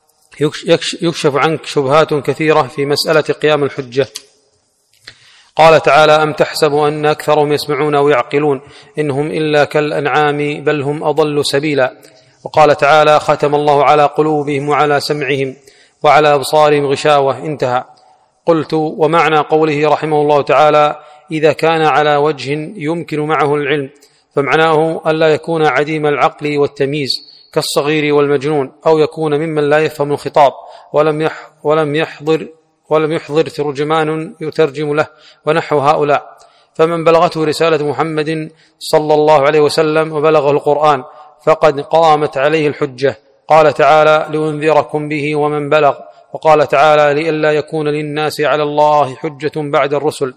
يكشف عنك شبهات كثيرة في مسألة قيام الحجة. قال تعالى: أم تحسب أن أكثرهم يسمعون أو يعقلون إنهم إلا كالأنعام بل هم أضل سبيلا. وقال تعالى: ختم الله على قلوبهم وعلى سمعهم وعلى أبصارهم غشاوة. انتهى. قلت: ومعنى قوله رحمه الله تعالى إذا كان على وجه يمكن معه العلم، فمعناه ألا يكون عديم العقل والتمييز كالصغير والمجنون، أو يكون ممن لا يفهم الخطاب ولم يح ولم يحضر ولم يحضر ترجمان يترجم له ونحو هؤلاء. فمن بلغته رسالة محمد صلى الله عليه وسلم وبلغه القرآن فقد قامت عليه الحجة. قال تعالى: لأنذركم به ومن بلغ. وقال تعالى: لئلا يكون للناس على الله حجة بعد الرسل.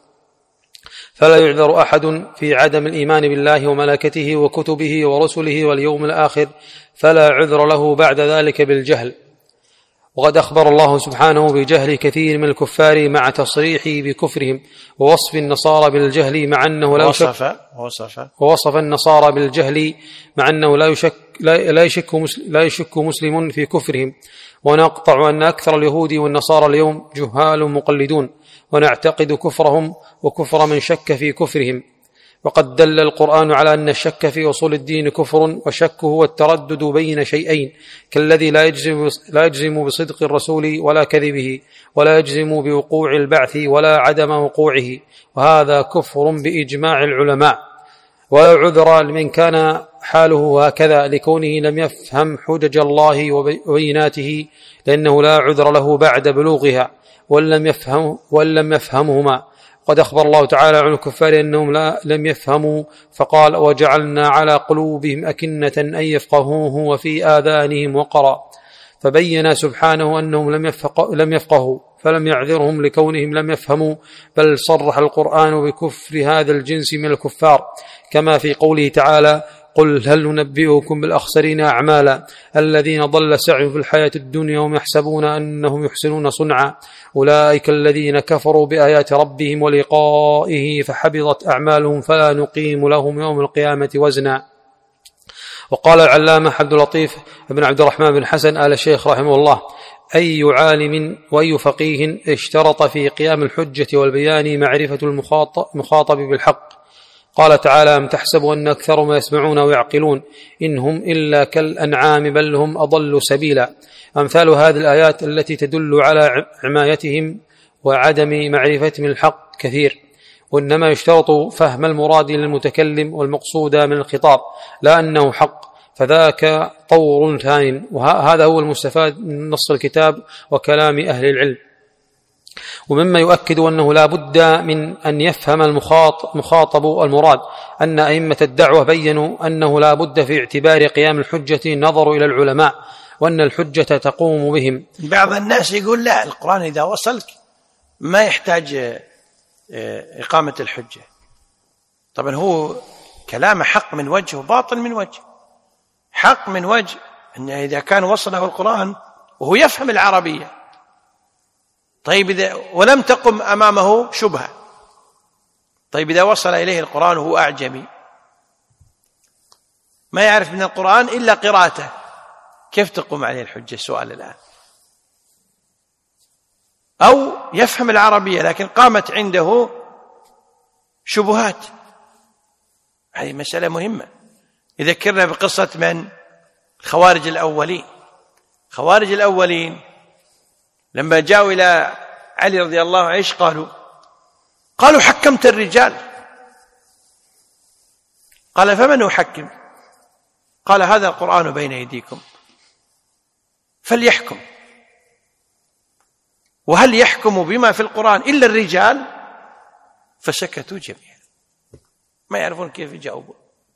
فلا يعذر أحد في عدم الإيمان بالله وملائكته وكتبه ورسله واليوم الآخر، فلا عذر له بعد ذلك بالجهل. وقد أخبر الله سبحانه بجهل كثير من الكفار مع تصريحه بكفرهم، ووصف النصارى بالجهل مع أنه لا يشك وصف ووصف النصارى بالجهل مع أنه لا يشك لا يشك لا يشك مسلم في كفرهم. ونقطع أن أكثر اليهود والنصارى اليوم جهال مقلدون، ونعتقد كفرهم وكفر من شك في كفرهم. وقد دل القرآن على أن الشك في أصول الدين كفر، والشك هو التردد بين شيئين، كالذي لا يجزم, لا يجزم بصدق الرسول ولا كذبه، ولا يجزم بوقوع البعث ولا عدم وقوعه، وهذا كفر بإجماع العلماء. ولا عذر لمن كان حاله هكذا لكونه لم يفهم حجج الله وبيناته، لأنه لا عذر له بعد بلوغها ولم يفهم ولم يفهمهما. قد أخبر الله تعالى عن الكفار أنهم لا لم يفهموا، فقال: وجعلنا على قلوبهم أكنة أن يفقهوه وفي آذانهم وقرا. فبين سبحانه أنهم لم يفقه لم يفقهوا فلم يعذرهم لكونهم لم يفهموا، بل صرح القرآن بكفر هذا الجنس من الكفار، كما في قوله تعالى: قل هل ننبئكم بالأخسرين أعمالا الذين ضل سعيهم في الحياة الدنيا وهم يحسبون أنهم يحسنون صنعا أولئك الذين كفروا بآيات ربهم ولقائه فحبطت أعمالهم فلا نقيم لهم يوم القيامة وزنا. وقال العلامة عبد اللطيف بن عبد الرحمن بن حسن آل الشيخ رحمه الله: أي عالم وأي فقيه اشترط في قيام الحجة والبيان معرفة المخاطب بالحق. قال تعالى: أم تحسب أن أكثر ما يسمعون ويعقلون إنهم إلا كالأنعام بل هم أضل سبيلا. أمثال هذه الآيات التي تدل على عمايتهم وعدم معرفتهم الحق كثير، وإنما يشترط فهم المراد للمتكلم والمقصود من الخطاب، لا أنه حق، فذاك طور ثاني. وهذا هو المستفاد من نص الكتاب وكلام أهل العلم. ومما يؤكد أنه لا بد من أن يفهم المخاطب المراد أن أئمة الدعوة بيّنوا أنه لا بد في اعتبار قيام الحجة نظر إلى العلماء وأن الحجة تقوم بهم. بعض الناس يقول لا، القرآن إذا وصلك ما يحتاج إقامة الحجة. طبعا هو كلام حق من وجه وباطل من وجه. حق من وجه أنه إذا كان وصله القرآن وهو يفهم العربية، طيب إذا ولم تقم أمامه شبهة، طيب إذا وصل إليه القرآن وهو أعجمي ما يعرف من القرآن إلا قراءته، كيف تقوم عليه الحجة؟ سؤال الآن. أو يفهم العربية لكن قامت عنده شبهات، هذه مسألة مهمة. يذكرنا بقصة من؟ الخوارج الأولين. خوارج الأولين لما جاءوا إلى علي رضي الله عنه ايش قالوا؟ قالوا حكمت الرجال. قال فمن يحكم؟ قال هذا القرآن بين أيديكم فليحكم. وهل يحكم بما في القرآن إلا الرجال؟ فسكتوا جميعا، ما يعرفون كيف يجاوبون.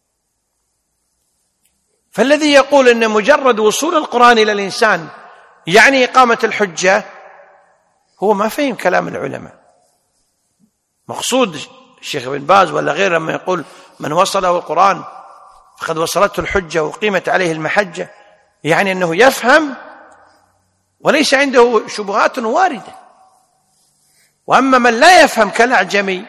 فالذي يقول أن مجرد وصول القرآن إلى الإنسان يعني إقامة الحجة هو ما فهم كلام العلماء. مقصود الشيخ بن باز ولا غيره لما يقول من وصله القرآن فقد وصلته الحجة وقيمت عليه المحجة، يعني أنه يفهم وليس عنده شبهات واردة. وأما من لا يفهم كالأعجمي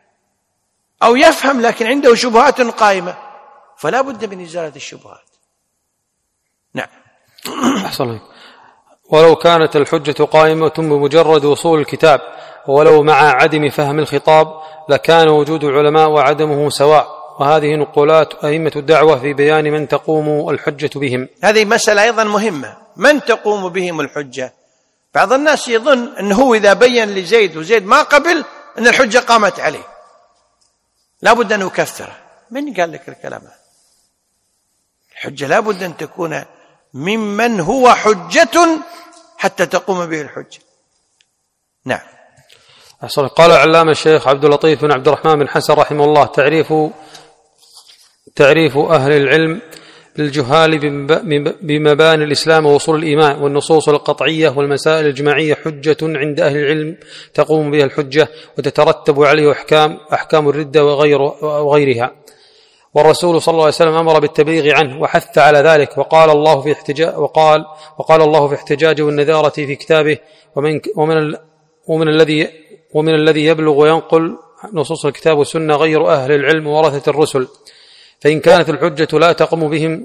أو يفهم لكن عنده شبهات قائمة فلا بد من إزالة الشبهات. نعم. أحسن. ولو كانت الحجة قائمة بمجرد وصول الكتاب ولو مع عدم فهم الخطاب لكان وجود العلماء وعدمه سواء. وهذه نقولات أئمة الدعوة في بيان من تقوم الحجة بهم. هذه مسألة أيضا مهمة، من تقوم بهم الحجة. بعض الناس يظن أنه إذا بين لزيد وزيد ما قبل أن الحجة قامت عليه لا بد أن يكفره. من قال لك الكلام هذا؟ الحجة لا بد أن تكون ممن هو حجة حتى تقوم به الحجة. نعم. قال العلامة الشيخ عبد اللطيف بن عبد الرحمن بن حسن رحمه الله: تعريف تعريف أهل العلم للجهال بمباني الإسلام ووصول الإيمان والنصوص القطعية والمسائل الجماعية حجة عند أهل العلم تقوم بها الحجة وتترتب عليه أحكام أحكام الردة وغير وغيرها. والرسول صلى الله عليه وسلم أمر بالتبليغ عنه وحث على ذلك، وقال الله في احتجاج وقال وقال الله في احتجاجه والنذارة في كتابه: ومن ومن ومن الذي ومن الذي يبلغ وينقل نصوص الكتاب والسنة غير أهل العلم ورثة الرسل. فإن كانت الحجة لا تقوم بهم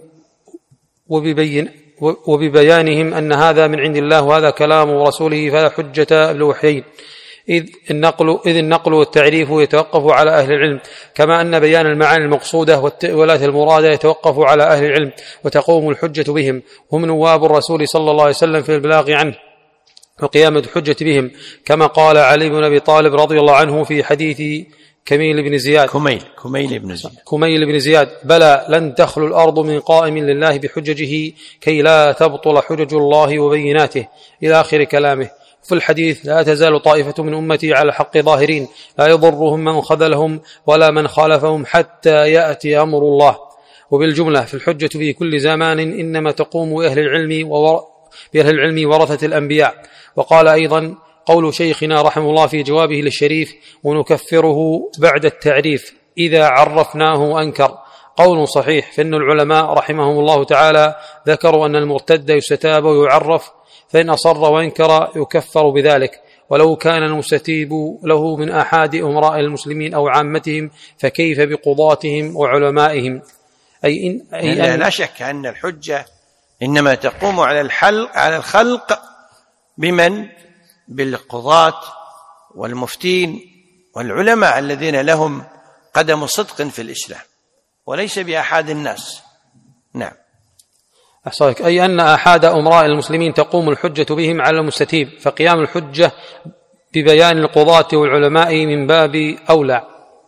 وببين وببيانهم أن هذا من عند الله وهذا كلام رسوله فلا حجة بالوحيين، إذ النقل إذ النقل والتعريف يتوقف على أهل العلم، كما أن بيان المعاني المقصودة والتأويلات المرادة يتوقف على أهل العلم وتقوم الحجة بهم، هم نواب الرسول صلى الله عليه وسلم في البلاغ عنه وقيام الحجة بهم، كما قال علي بن أبي طالب رضي الله عنه في حديث كميل بن زياد كميل كميل بن زياد كميل بن زياد: بلى لن تخلو الأرض من قائم لله بحججه كي لا تبطل حجج الله وبيناته، إلى آخر كلامه. في الحديث: لا تزال طائفة من أمتي على الحق ظاهرين لا يضرهم من خذلهم ولا من خالفهم حتى يأتي أمر الله. وبالجملة في الحجة في كل زمان إنما تقوم بأهل العلم وور... بأهل العلم ورثة الأنبياء. وقال أيضا قول شيخنا رحمه الله في جوابه للشريف: ونكفره بعد التعريف إذا عرفناه أنكر. قول صحيح، فإن العلماء رحمهم الله تعالى ذكروا أن المرتد يستتاب ويعرف، فإن أصر وانكر يكفر بذلك، ولو كان المستتيب له من أحد أمراء المسلمين أو عامتهم فكيف بقضاتهم وعلمائهم. أي إن أي أن لا شك أن الحجة إنما تقوم على الحل على الخلق بمن؟ بالقضاة والمفتين والعلماء الذين لهم قدم صدق في الإسلام، وليس بأحد الناس. نعم. أحصائك. أي أن أحد أمراء المسلمين تقوم الحجة بهم على المستتيب، فقيام الحجة ببيان القضاة والعلماء من باب أولى.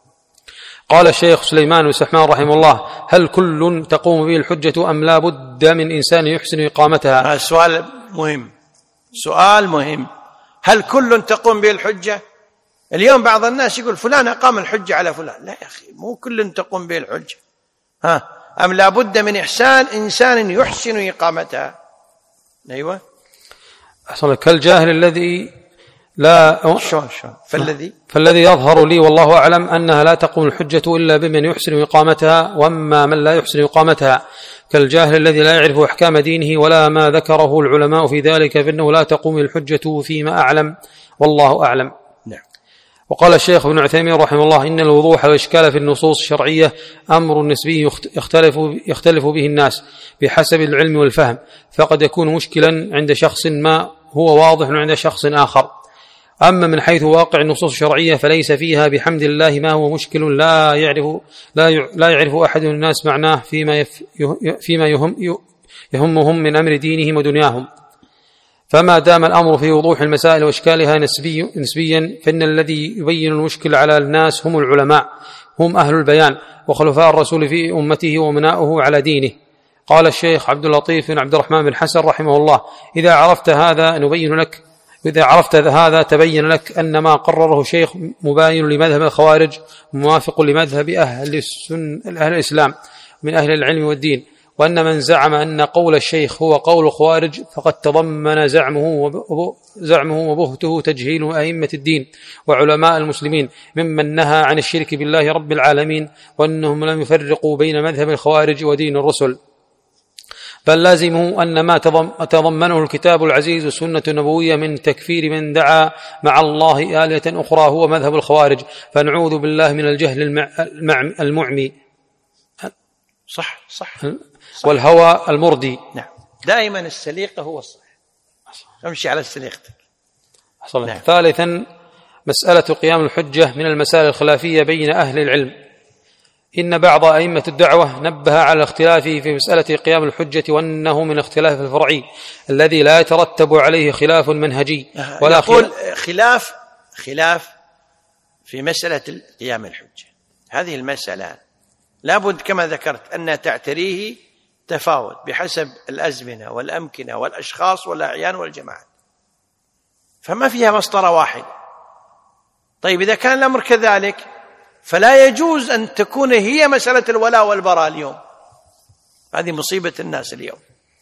قال الشيخ سليمان بن سحمان رحمه الله: هل كل تقوم به الحجة أم لا بد من إنسان يحسن إقامتها؟ هذا سؤال مهم، سؤال مهم. هل كل تقوم به الحجة؟ اليوم بعض الناس يقول فلان أقام الحجة على فلان. لا يا أخي، مو كل تقوم به الحجة. ها أم لا بد من إحسان إنسان يحسن إقامتها؟ أيوة. أحسن لك. كالجاهل الذي لا شلون شلون فالذي فالذي يظهر لي والله أعلم أنها لا تقوم الحجة إلا بمن يحسن إقامتها، وأما من لا يحسن إقامتها كالجاهل الذي لا يعرف أحكام دينه ولا ما ذكره العلماء في ذلك فإنه لا تقوم الحجة فيما أعلم والله أعلم. نعم. وقال الشيخ ابن عثيمين رحمه الله إن الوضوح والإشكال في النصوص الشرعية أمر نسبي يختلف, يختلف به الناس بحسب العلم والفهم، فقد يكون مشكلا عند شخص ما هو واضح عند شخص آخر. أما من حيث واقع النصوص الشرعية فليس فيها بحمد الله ما هو مشكل لا يعرف لا لا يعرف أحد الناس معناه فيما يف فيما يهم يهمهم من أمر دينهم ودنياهم. فما دام الأمر في وضوح المسائل وإشكالها نسبي نسبيا فإن الذي يبين المشكل على الناس هم العلماء، هم أهل البيان وخلفاء الرسول في أمته ومناؤه على دينه. قال الشيخ عبد اللطيف بن عبد الرحمن بن حسن رحمه الله إذا عرفت هذا نبين لك إذا عرفت هذا تبين لك أن ما قرره شيخ مباين لمذهب الخوارج موافق لمذهب أهل, السن أهل الإسلام من أهل العلم والدين، وأن من زعم أن قول الشيخ هو قول الخوارج فقد تضمن زعمه زعمه وبهته تجهيل أئمة الدين وعلماء المسلمين ممن نهى عن الشرك بالله رب العالمين، وأنهم لم يفرقوا بين مذهب الخوارج ودين الرسل، بل لازمه أن ما تضمنه الكتاب العزيز والسنة النبوية من تكفير من دعا مع الله آلهة أخرى هو مذهب الخوارج، فنعوذ بالله من الجهل المعمي صح صح والهوى المردي. نعم. دائما السليقة هو الصح، امشي على سليقتك. نعم. ثالثا مسألة قيام الحجة من المسائل الخلافية بين أهل العلم. إن بعض أئمة الدعوة نبه على الاختلاف في مسألة قيام الحجة وأنه من اختلاف الفرعي الذي لا يترتب عليه خلاف منهجي ولا يقول خلاف خلاف في مسألة قيام الحجة. هذه المسألة لابد كما ذكرت أن تعتريه تفاوت بحسب الأزمنة والأمكنة والأشخاص والأعيان والجماعات، فما فيها مسطرة واحدة. طيب إذا كان الأمر كذلك فلا يجوز أن تكون هي مسألة الولاء والبراء اليوم. هذه مصيبة الناس اليوم،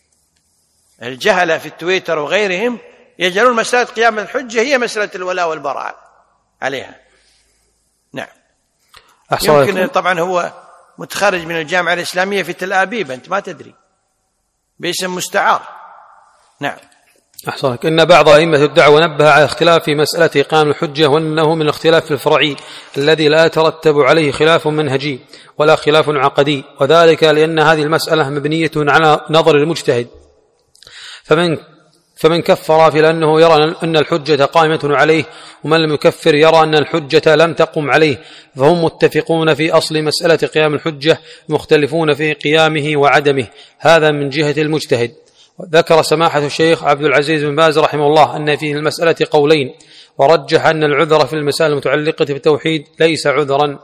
الجهلة في التويتر وغيرهم يجعلون مسألة قيام الحجة هي مسألة الولاء والبراء عليها. نعم. يمكن طبعا هو متخرج من الجامعة الإسلامية في تل أبيب، أنت ما تدري، باسم مستعار. نعم. أحسنك. إن بعض أئمة الدعوة نبه على اختلاف في مسألة إقام الحجة وأنه من الاختلاف الفرعي الذي لا يترتب عليه خلاف منهجي ولا خلاف عقدي، وذلك لأن هذه المسألة مبنية على نظر المجتهد، فمن فمن كفر في لأنه يرى أن الحجة قائمة عليه، ومن لم يكفر يرى أن الحجة لم تقم عليه، فهم متفقون في أصل مسألة قيام الحجة مختلفون في قيامه وعدمه، هذا من جهة المجتهد. ذكر سماحة الشيخ عبد العزيز بن باز رحمه الله أن في المسألة قولين، ورجح أن العذر في المسائل المتعلقة بالتوحيد ليس عذرا،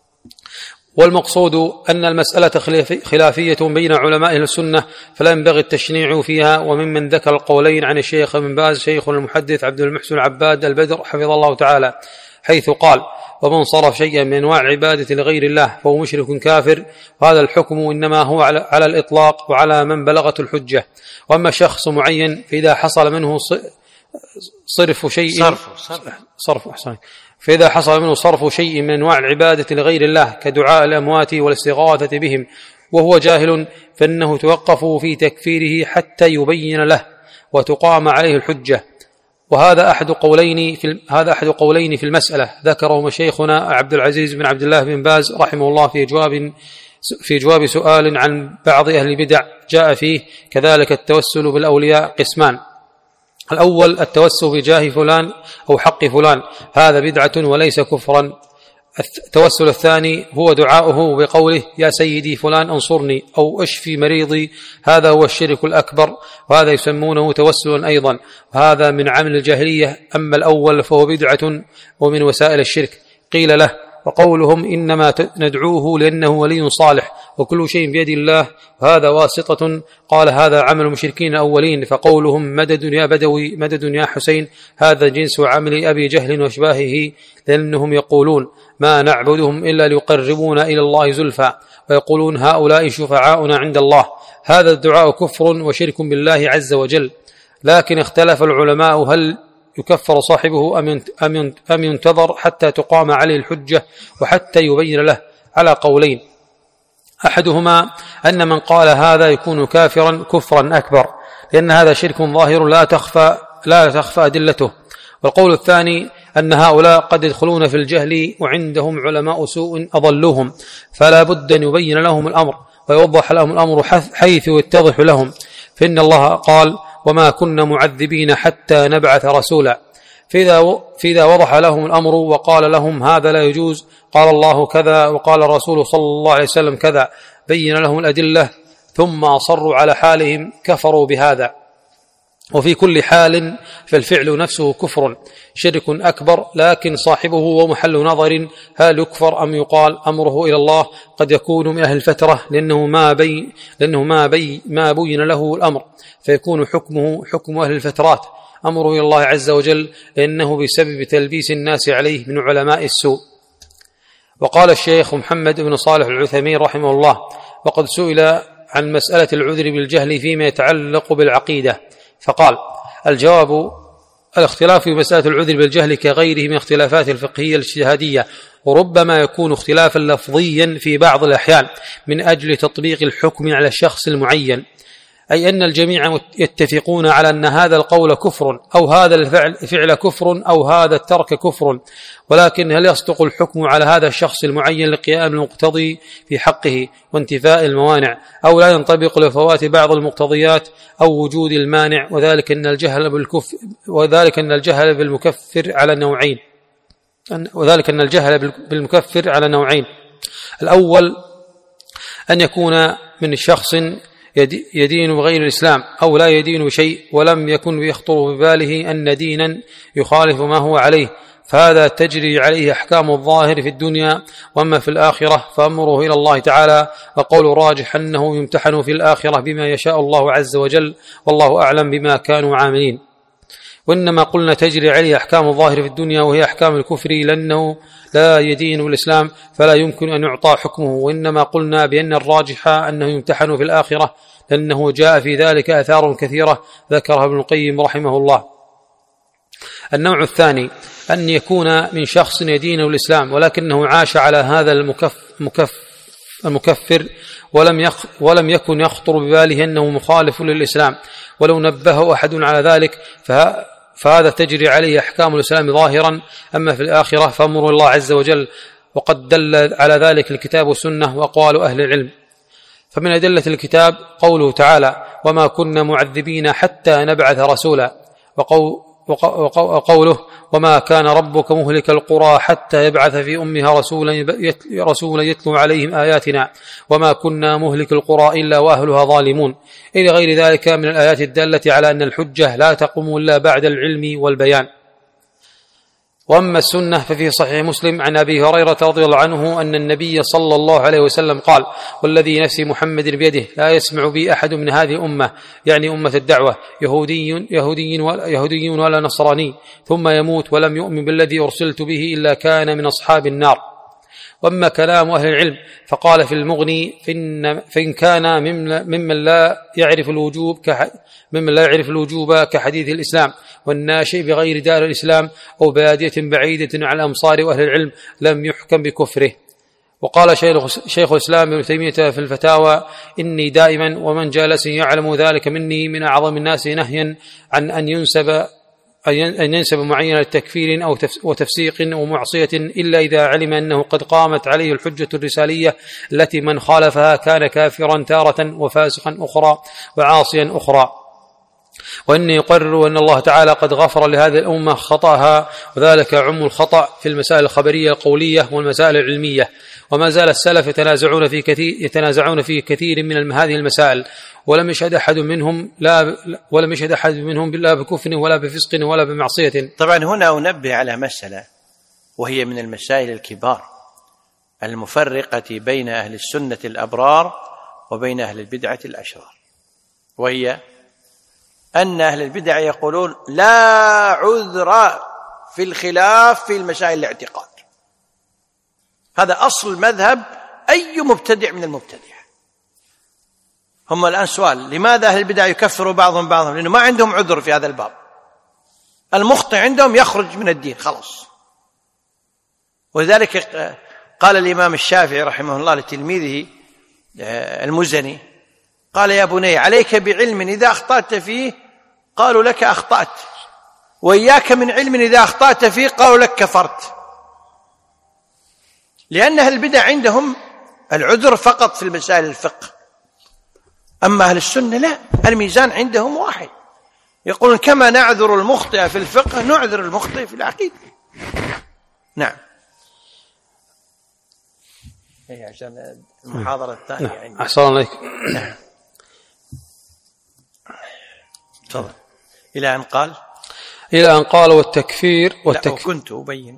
والمقصود أن المسألة خلافية بين علماء السنة فلا ينبغي التشنيع فيها. وممن ذكر القولين عن الشيخ ابن باز شيخ المحدث عبد المحسن العباد البدر حفظه الله تعالى، حيث قال: ومن صرف شيئا من أنواع العبادة لغير الله فهو مشرك كافر، وهذا الحكم إنما هو على الإطلاق وعلى من بلغت الحجة. وأما شخص معين فإذا حصل منه صرف شيء صرف صرف, صرف أحسن فإذا حصل منه صرف شيء من أنواع العبادة لغير الله كدعاء الأموات والاستغاثة بهم وهو جاهل، فإنه توقف في تكفيره حتى يبين له وتقام عليه الحجة. وهذا أحد قولين في هذا أحد قولين في المسألة ذكره مشايخنا عبد العزيز بن عبد الله بن باز رحمه الله في جواب في جواب سؤال عن بعض أهل البدع جاء فيه: كذلك التوسل بالأولياء قسمان، الأول التوسل بجاه فلان أو حق فلان، هذا بدعة وليس كفرا. التوسل الثاني هو دعاؤه بقوله: يا سيدي فلان انصرني أو اشفي مريضي، هذا هو الشرك الأكبر، وهذا يسمونه توسلا أيضا، وهذا من عمل الجاهلية. أما الأول فهو بدعة ومن وسائل الشرك. قيل له: وقولهم إنما ندعوه لأنه ولي صالح وكل شيء بيد الله وهذا واسطة، قال: هذا عمل المشركين الأولين، فقولهم مدد يا بدوي مدد يا حسين هذا جنس عمل أبي جهل واشباهه، لأنهم يقولون ما نعبدهم إلا ليقربونا إلى الله زلفى، ويقولون هؤلاء شفعاؤنا عند الله. هذا الدعاء كفر وشرك بالله عز وجل. لكن اختلف العلماء هل يكفر صاحبه أم ينتظر حتى تقام عليه الحجة وحتى يبين له، على قولين. أحدهما أن من قال هذا يكون كافرا كفرا أكبر، لأن هذا شرك ظاهر لا تخفى لا تخفى أدلته. والقول الثاني أن هؤلاء قد يدخلون في الجهل وعندهم علماء سوء أضلوهم، فلا بد أن يبين لهم الأمر ويوضح لهم الأمر حيث يتضح لهم، فإن الله قال: وما كنا معذبين حتى نبعث رسولا. فإذا وضح لهم الأمر وقال لهم هذا لا يجوز، قال الله كذا وقال الرسول صلى الله عليه وسلم كذا، بين لهم الأدلة ثم أصروا على حالهم، كفروا بهذا. وفي كل حال فالفعل نفسه كفر شرك أكبر، لكن صاحبه ومحل نظر هل يكفر أم يقال أمره إلى الله. قد يكون من أهل الفترة لأنه ما بي لأنه ما بي ما بين له الأمر، فيكون حكمه حكم أهل الفترات، أمره إلى الله عز وجل، لأنه بسبب تلبيس الناس عليه من علماء السوء. وقال الشيخ محمد بن صالح العثيمين رحمه الله: وقد سئل عن مسألة العذر بالجهل فيما يتعلق بالعقيدة، فقال: الجواب: الاختلاف في مسألة العذر بالجهل كغيره من اختلافات الفقهية الاجتهادية، وربما يكون اختلافا لفظيا في بعض الأحيان من أجل تطبيق الحكم على الشخص المعين، أي أن الجميع يتفقون على أن هذا القول كفر، أو هذا الفعل فعل كفر، أو هذا الترك كفر، ولكن هل يصدق الحكم على هذا الشخص المعين لقيام المقتضي في حقه وانتفاء الموانع، أو لا ينطبق لفوات بعض المقتضيات أو وجود المانع، وذلك أن الجهل بالكفر وذلك أن الجهل بالمكفر على نوعين وذلك أن الجهل بالمكفر على نوعين الأول أن يكون من شخص يدين بغير الإسلام أو لا يدين بشيء ولم يكن يخطر بباله أن دينا يخالف ما هو عليه، فهذا تجري عليه أحكام الظاهر في الدنيا، وأما في الآخرة فأمره إلى الله تعالى. وقول راجح أنه يمتحن في الآخرة بما يشاء الله عز وجل، والله أعلم بما كانوا عاملين. وإنما قلنا تجري عليه أحكام الظاهر في الدنيا وهي أحكام الكفر، لأنه لا يدين بالإسلام فلا يمكن أن يعطى حكمه. وإنما قلنا بأن الراجح أنه يمتحن في الآخرة، لأنه جاء في ذلك آثار كثيرة ذكرها ابن القيم رحمه الله. النوع الثاني أن يكون من شخص يدين بالإسلام ولكنه عاش على هذا المكف مكف المكفر ولم يخ ولم يكن يخطر بباله أنه مخالف للإسلام، ولو نبهه أحد على ذلك فهذا تجري عليه أحكام الإسلام ظاهرا. أما في الآخرة فأمر الله عز وجل، وقد دل على ذلك الكتاب والسنة وأقوال أهل العلم. فمن أدلة الكتاب قوله تعالى: وما كنا معذبين حتى نبعث رسولا، وقوله: وما كان ربك مهلك القرى حتى يبعث في أمها رسولا يتلو عليهم آياتنا وما كنا مهلك القرى إلا وأهلها ظالمون، إلى غير ذلك من الآيات الدالة على أن الحجة لا تقوم إلا بعد العلم والبيان. وأما السنة ففي صحيح مسلم عن أبي هريرة رضي الله عنه أن النبي صلى الله عليه وسلم قال: والذي نفس محمد بيده لا يسمع بي أحد من هذه الأمة، يعني أمة الدعوة، يهودي, يهودي, ولا, يهودي ولا نصراني، ثم يموت ولم يؤمن بالذي أرسلت به إلا كان من أصحاب النار. وأما كلام أهل العلم فقال في المغني: فإن كان ممن لا يعرف الوجوب ممن لا يعرف الوجوب كحديث الإسلام والناشئ بغير دار الإسلام أو بادية بعيدة عن الأمصار وأهل العلم لم يحكم بكفره. وقال شيخ الإسلام ابن تيمية في الفتاوى: إني دائما ومن جالسني يعلم ذلك مني من أعظم الناس نهيا عن أن ينسب أن ينسب معين للتكفير أو وتفسيق ومعصية، إلا إذا علم أنه قد قامت عليه الحجة الرسالية التي من خالفها كان كافرا تارة وفاسقا أخرى وعاصيا أخرى. وإني يقرر أن الله تعالى قد غفر لهذه الأمة خطأها، وذلك عم الخطأ في المسائل الخبرية القولية والمسائل العلمية. وما زال السلف يتنازعون في كثير يتنازعون في كثير من هذه المسائل، ولم يشهد أحد منهم لا ولم يشهد أحد منهم لا بكفر ولا بفسق ولا بمعصية. طبعا هنا أنبه على مسألة، وهي من المسائل الكبار المفرقة بين أهل السنة الأبرار وبين أهل البدعة الأشرار، وهي أن أهل البدع يقولون لا عذر في الخلاف في المسائل الاعتقاد. هذا أصل مذهب أي مبتدع من المبتدع. هم الآن سؤال: لماذا أهل البدع يكفروا بعضهم بعضا؟ لأنه ما عندهم عذر في هذا الباب. المخطئ عندهم يخرج من الدين خلاص. ولذلك قال الإمام الشافعي رحمه الله لتلميذه المزني، قال: يا بني عليك بعلم إذا أخطأت فيه قالوا لك أخطأت، وإياك من علم إذا أخطأت فيه قالوا لك كفرت. لأن أهل البدع عندهم العذر فقط في المسائل الفقه، أما أهل السنة لا، الميزان عندهم واحد، يقولون كما نعذر المخطئ في الفقه نعذر المخطئ في العقيدة. نعم. إيه عشان المحاضرة الثانية عندي. أحسن الله عليك. نعم. تفضل. إلى أن قال إلى أن قال والتكفير والتكفير وكنت أبين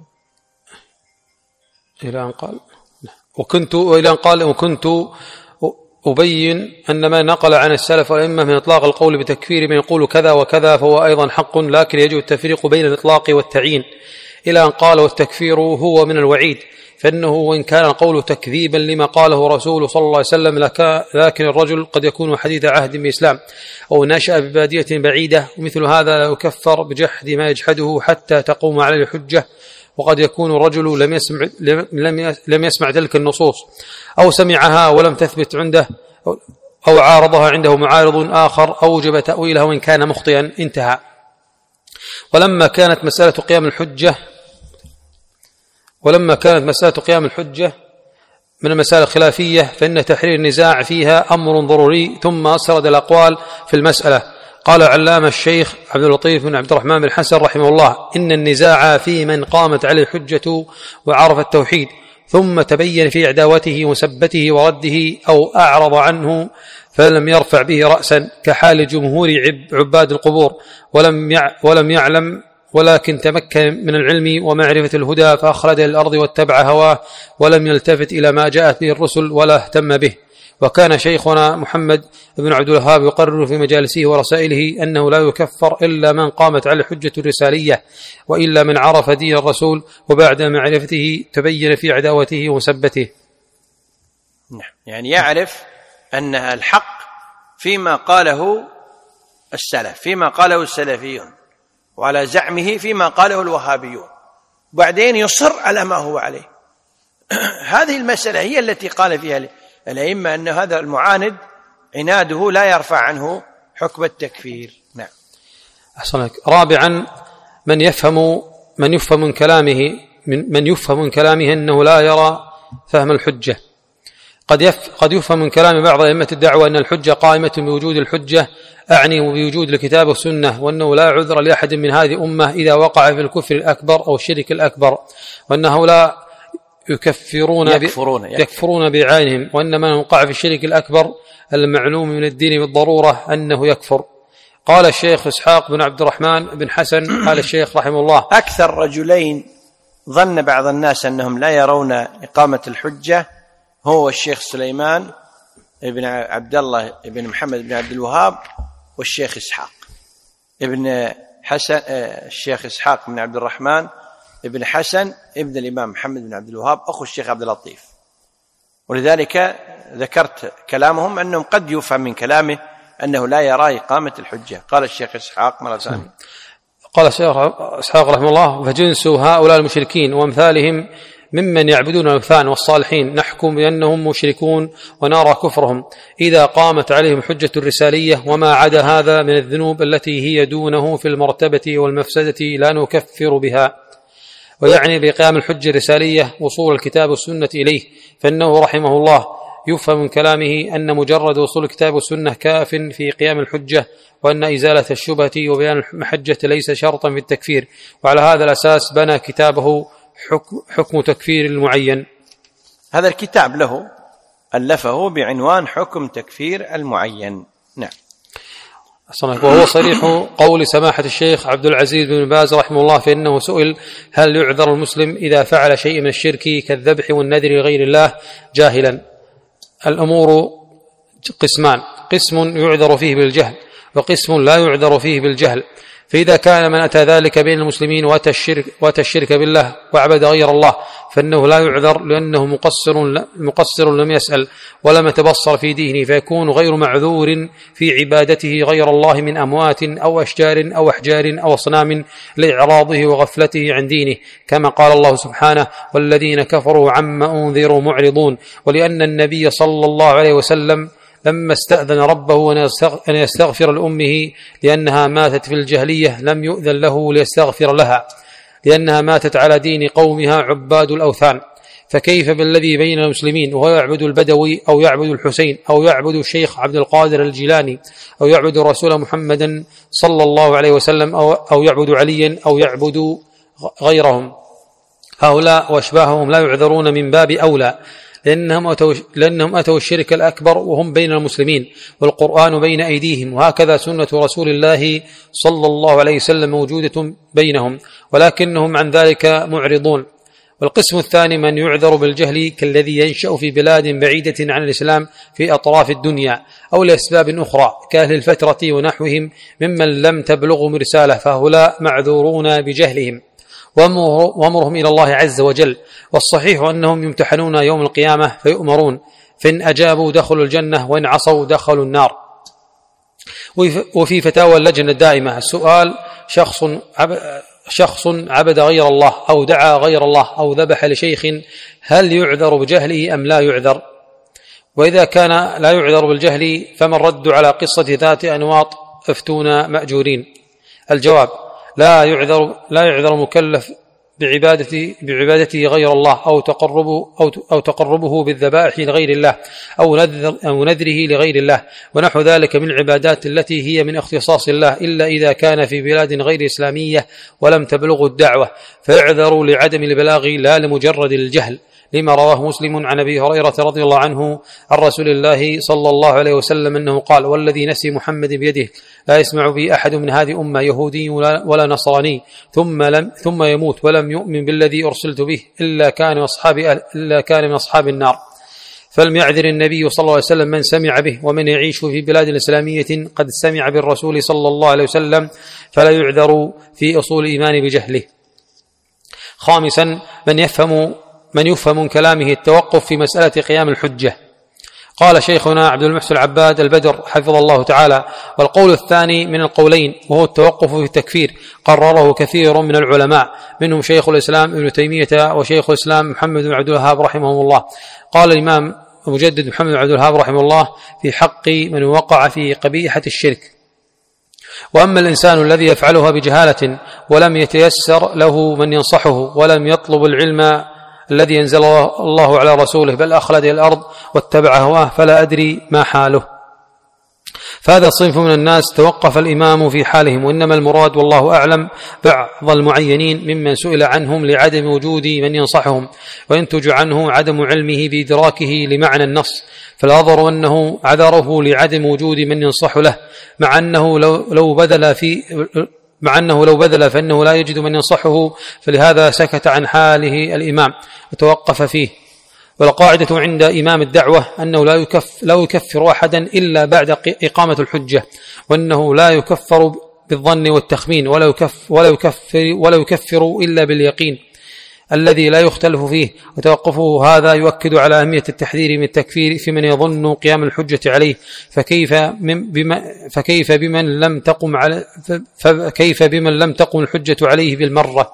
إلى أن قال وكنت وإلى أن قال وكنت أبين أن ما نقل عن السلف والأئمة من إطلاق القول بتكفير من يقول كذا وكذا فهو أيضا حق، لكن يجب التفريق بين الإطلاق والتعيين. إلى أن قال والتكفير هو من الوعيد، فإنه وإن كان القول تكذيبا لما قاله رسول صلى الله عليه وسلم، لكن الرجل قد يكون حديث عهد بإسلام أو نشأ ببادية بعيدة، ومثل هذا لا يكفر بجحد ما يجحده حتى تقوم عليه الحجة. وقد يكون الرجل لم يسمع, لم يسمع تلك النصوص أو سمعها ولم تثبت عنده أو عارضها عنده معارض آخر أوجب تأويلها وإن كان مخطئا. انتهى. ولما كانت مسألة قيام الحجة ولما كانت مسألة قيام الحجة من المسائل الخلافية، فإن تحرير النزاع فيها أمر ضروري. ثم أسرد الأقوال في المسألة. قال علامة الشيخ عبد اللطيف بن عبد الرحمن بن حسن رحمه الله: إن النزاع في من قامت عليه الحجة وعرف التوحيد ثم تبين في عداوته وسبته ورده أو أعرض عنه فلم يرفع به رأسا، كحال جمهور عباد القبور، ولم ولم يعلم ولكن تمكن من العلم ومعرفة الهدى فأخرج الأرض واتبع هواه ولم يلتفت إلى ما جاءت به الرسل ولا اهتم به. وكان شيخنا محمد بن عبد الوهاب يقرر في مجالسه ورسائله أنه لا يكفر إلا من قامت على الحجة الرسالية، وإلا من عرف دين الرسول وبعد معرفته تبين في عداوته ومسبته. نعم، يعني يعرف أن الحق فيما قاله السلف، فيما قاله السلفيون، وعلى زعمه فيما قاله الوهابيون، بعدين يصر على ما هو عليه. هذه المسألة هي التي قال فيها الأئمة أن هذا المعاند عناده لا يرفع عنه حكم التكفير. نعم. أحسنك. رابعا من يفهم من يفهم من كلامه من, من يفهم من كلامه أنه لا يرى فهم الحجة. قد يف قد يفهم من كلام بعض أئمة الدعوة أن الحجة قائمة بوجود الحجة، أعني بوجود الكتاب والسنة، وأنه لا عذر لأحد من هذه الأمة إذا وقع في الكفر الأكبر أو الشرك الأكبر، وأنه لا يكفرون يكفرون, يكفرون بعينهم، وأن من وقع في الشرك الأكبر المعلوم من الدين بالضرورة أنه يكفر. قال الشيخ إسحاق بن عبد الرحمن بن حسن قال الشيخ رحمه الله: أكثر رجلين ظن بعض الناس أنهم لا يرون إقامة الحجة هو الشيخ سليمان ابن عبد الله ابن محمد بن عبد الوهاب والشيخ إسحاق ابن حسن الشيخ إسحاق بن عبد الرحمن ابن حسن ابن الإمام محمد بن عبد الوهاب أخو الشيخ عبد اللطيف. ولذلك ذكرت كلامهم أنهم قد يفهم من كلامه أنه لا يرى إقامة الحجة. قال الشيخ إسحاق مرة ثانية، قال الشيخ إسحاق رحمه الله: فجنس هؤلاء المشركين وأمثالهم ممن يعبدون الأوثان والصالحين نحكم بأنهم مشركون ونرى كفرهم إذا قامت عليهم حجة الرسالية، وما عدا هذا من الذنوب التي هي دونه في المرتبة والمفسدة لا نكفر بها. ويعني بقيام الحجة الرسالية وصول الكتاب والسنة إليه، فإنه رحمه الله يفهم من كلامه أن مجرد وصول الكتاب والسنة كاف في قيام الحجة، وأن إزالة الشبهة وبيان المحجة ليس شرطا في التكفير. وعلى هذا الأساس بنى كتابه حكم, حكم تكفير المعين. هذا الكتاب له ألفه بعنوان حكم تكفير المعين. نعم. وهو صريح قول سماحة الشيخ عبد العزيز بن باز رحمه الله، فإنه سئل: هل يعذر المسلم إذا فعل شيء من الشرك كالذبح والنذر لغير الله جاهلا؟ الأمور قسمان: قسم يعذر فيه بالجهل، وقسم لا يعذر فيه بالجهل. فإذا كان من أتى ذلك بين المسلمين وأتى الشرك, وأتى الشرك بالله وعبد غير الله فإنه لا يعذر، لأنه مقصر, مقصر لم يسأل ولم يتبصر في دينه، فيكون غير معذور في عبادته غير الله من أموات أو أشجار أو أحجار أو أصنام لإعراضه وغفلته عن دينه، كما قال الله سبحانه: والذين كفروا عما أنذروا معرضون. ولأن النبي صلى الله عليه وسلم لما استأذن ربه أن يستغفر لأمه لأنها ماتت في الجاهلية لم يؤذن له ليستغفر لها، لأنها ماتت على دين قومها عباد الأوثان، فكيف بالذي بين المسلمين وهو يعبد البدوي أو يعبد الحسين أو يعبد الشيخ عبد القادر الجيلاني أو يعبد الرسول محمدا صلى الله عليه وسلم أو, أو يعبد عليا أو يعبد غيرهم؟ هؤلاء وأشباههم لا يعذرون من باب أولى، لأنهم أتوا, لأنهم أتوا الشرك الأكبر وهم بين المسلمين والقرآن بين أيديهم، وهكذا سنة رسول الله صلى الله عليه وسلم موجودة بينهم، ولكنهم عن ذلك معرضون. والقسم الثاني من يعذر بالجهل كالذي ينشأ في بلاد بعيدة عن الإسلام في أطراف الدنيا أو لأسباب أخرى كأهل الفترة ونحوهم ممن لم تبلغهم رسالة، فهؤلاء معذورون بجهلهم وأمرهم إلى الله عز وجل. والصحيح أنهم يمتحنون يوم القيامة فيؤمرون، فإن أجابوا دخلوا الجنة وإن عصوا دخلوا النار. وفي فتاوى اللجنة الدائمة السؤال: شخص شخص عبد غير الله أو دعا غير الله أو ذبح لشيخ، هل يعذر بجهله أم لا يعذر؟ وإذا كان لا يعذر بالجهل فما الرد على قصة ذات أنواط افتونا مأجورين؟ الجواب: لا يعذر لا يعذر مكلف بعبادته بعبادته غير الله أو تقربه أو أو تقربه بالذبائح لغير الله أو نذر أو نذره لغير الله ونحو ذلك من العبادات التي هي من اختصاص الله، إلا إذا كان في بلاد غير إسلامية ولم تبلغ الدعوة، فيعذر لعدم البلاغ لا لمجرد الجهل، لما رواه مسلم عن أبي هريرة رضي الله عنه عن رسول الله صلى الله عليه وسلم أنه قال: والذي نفس محمد بيده لا يسمع بي أحد من هذه أمة يهودي ولا نصراني ثم لم ثم يموت ولم يؤمن بالذي أرسلت به إلا كان من أصحاب إلا كان من أصحاب النار. فلم يعذر النبي صلى الله عليه وسلم من سمع به، ومن يعيش في بلاد إسلامية قد سمع بالرسول صلى الله عليه وسلم فلا يعذر في أصول الإيمان بجهله. خامسا من يفهم من يفهم من كلامه التوقف في مسألة قيام الحجة. قال شيخنا عبد المحسن العباد البدر حفظه الله تعالى: والقول الثاني من القولين وهو التوقف في التكفير قرره كثير من العلماء، منهم شيخ الإسلام ابن تيمية وشيخ الإسلام محمد بن عبد الوهاب رحمه الله. قال الإمام المجدد محمد بن عبد الوهاب رحمه الله في حق من وقع في قبيحة الشرك: وأما الإنسان الذي يفعلها بجهالة ولم يتيسر له من ينصحه ولم يطلب العلم الذي ينزل الله على رسوله بل أخلد إلى الأرض واتبع هواه فلا أدري ما حاله، فهذا الصنف من الناس توقف الإمام في حالهم، وإنما المراد والله أعلم بعض المعينين ممن سئل عنهم لعدم وجود من ينصحهم وينتج عنه عدم علمه بإدراكه لمعنى النص، فالأظهر أنه عذره لعدم وجود من ينصح له، مع أنه لو, لو بذل في مع أنه لو بذل فإنه لا يجد من ينصحه، فلهذا سكت عن حاله الإمام وتوقف فيه. والقاعدة عند إمام الدعوة أنه لا يكفر, لا يكفر أحدا إلا بعد إقامة الحجة، وأنه لا يكفر بالظن والتخمين ولا يكفر, ولا يكفر, ولا يكفر إلا باليقين الذي لا يختلف فيه. وتوقفه هذا يؤكد على أهمية التحذير من التكفير في من يظن قيام الحجة عليه، فكيف بما فكيف بمن لم تقم على فكيف بمن لم تقم الحجة عليه بالمرة.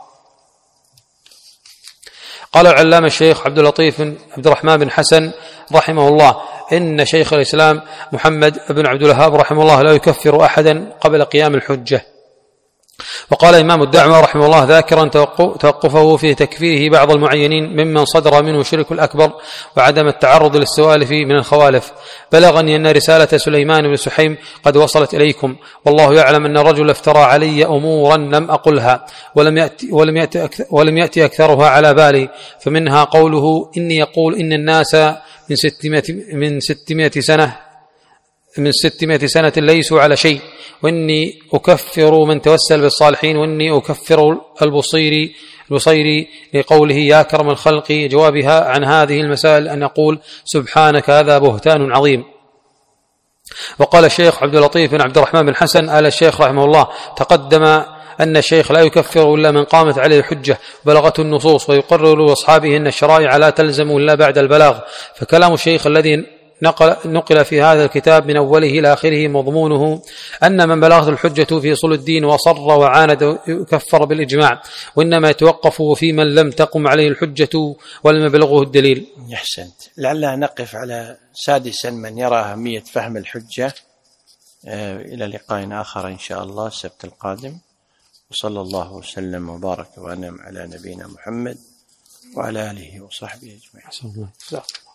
قال العلامة الشيخ عبد اللطيف عبد الرحمن بن حسن رحمه الله: إن شيخ الإسلام محمد بن عبد الوهاب رحمه الله لا يكفر أحدا قبل قيام الحجة. وقال إمام الدعوة رحمه الله ذاكرا توقفه في تكفيره بعض المعينين ممن صدر منه الشرك الأكبر وعدم التعرض للسوالف من الخوالف: بلغني أن رسالة سليمان بن سحيم قد وصلت إليكم، والله يعلم أن الرجل افترى علي أمورا لم أقلها ولم يأتي, ولم يأتي, أكثر ولم يأتي أكثرها على بالي، فمنها قوله: إني يقول إن الناس من ستمائة, من ستمائة سنة من ستمائة سنة ليسوا على شيء، وإني أكفر من توسل بالصالحين، وإني أكفر البصيري البصيري لقوله يا كرم الخلق. جوابها عن هذه المسائل أن أقول: سبحانك هذا بهتان عظيم. وقال الشيخ عبد اللطيف بن عبد الرحمن بن حسن آل الشيخ رحمه الله: تقدم أن الشيخ لا يكفر إلا من قامت عليه الحجة بلغته النصوص، ويقرر لأصحابه أن الشرائع لا تلزم إلا بعد البلاغ. فكلام الشيخ الذي نقل, نقل في هذا الكتاب من أوله إلى آخره مضمونه أن من بلغت الحجة في أصول الدين وصر وعاند يكفر بالإجماع، وإنما يتوقف في من لم تقم عليه الحجة ولم يبلغه الدليل. أحسنت. لعلنا نقف على سادسا من يرى أهمية فهم الحجة. إلى لقاء آخر إن شاء الله السبت القادم، وصلى الله وسلم وبارك وأنعم على نبينا محمد وعلى آله وصحبه أجمعين.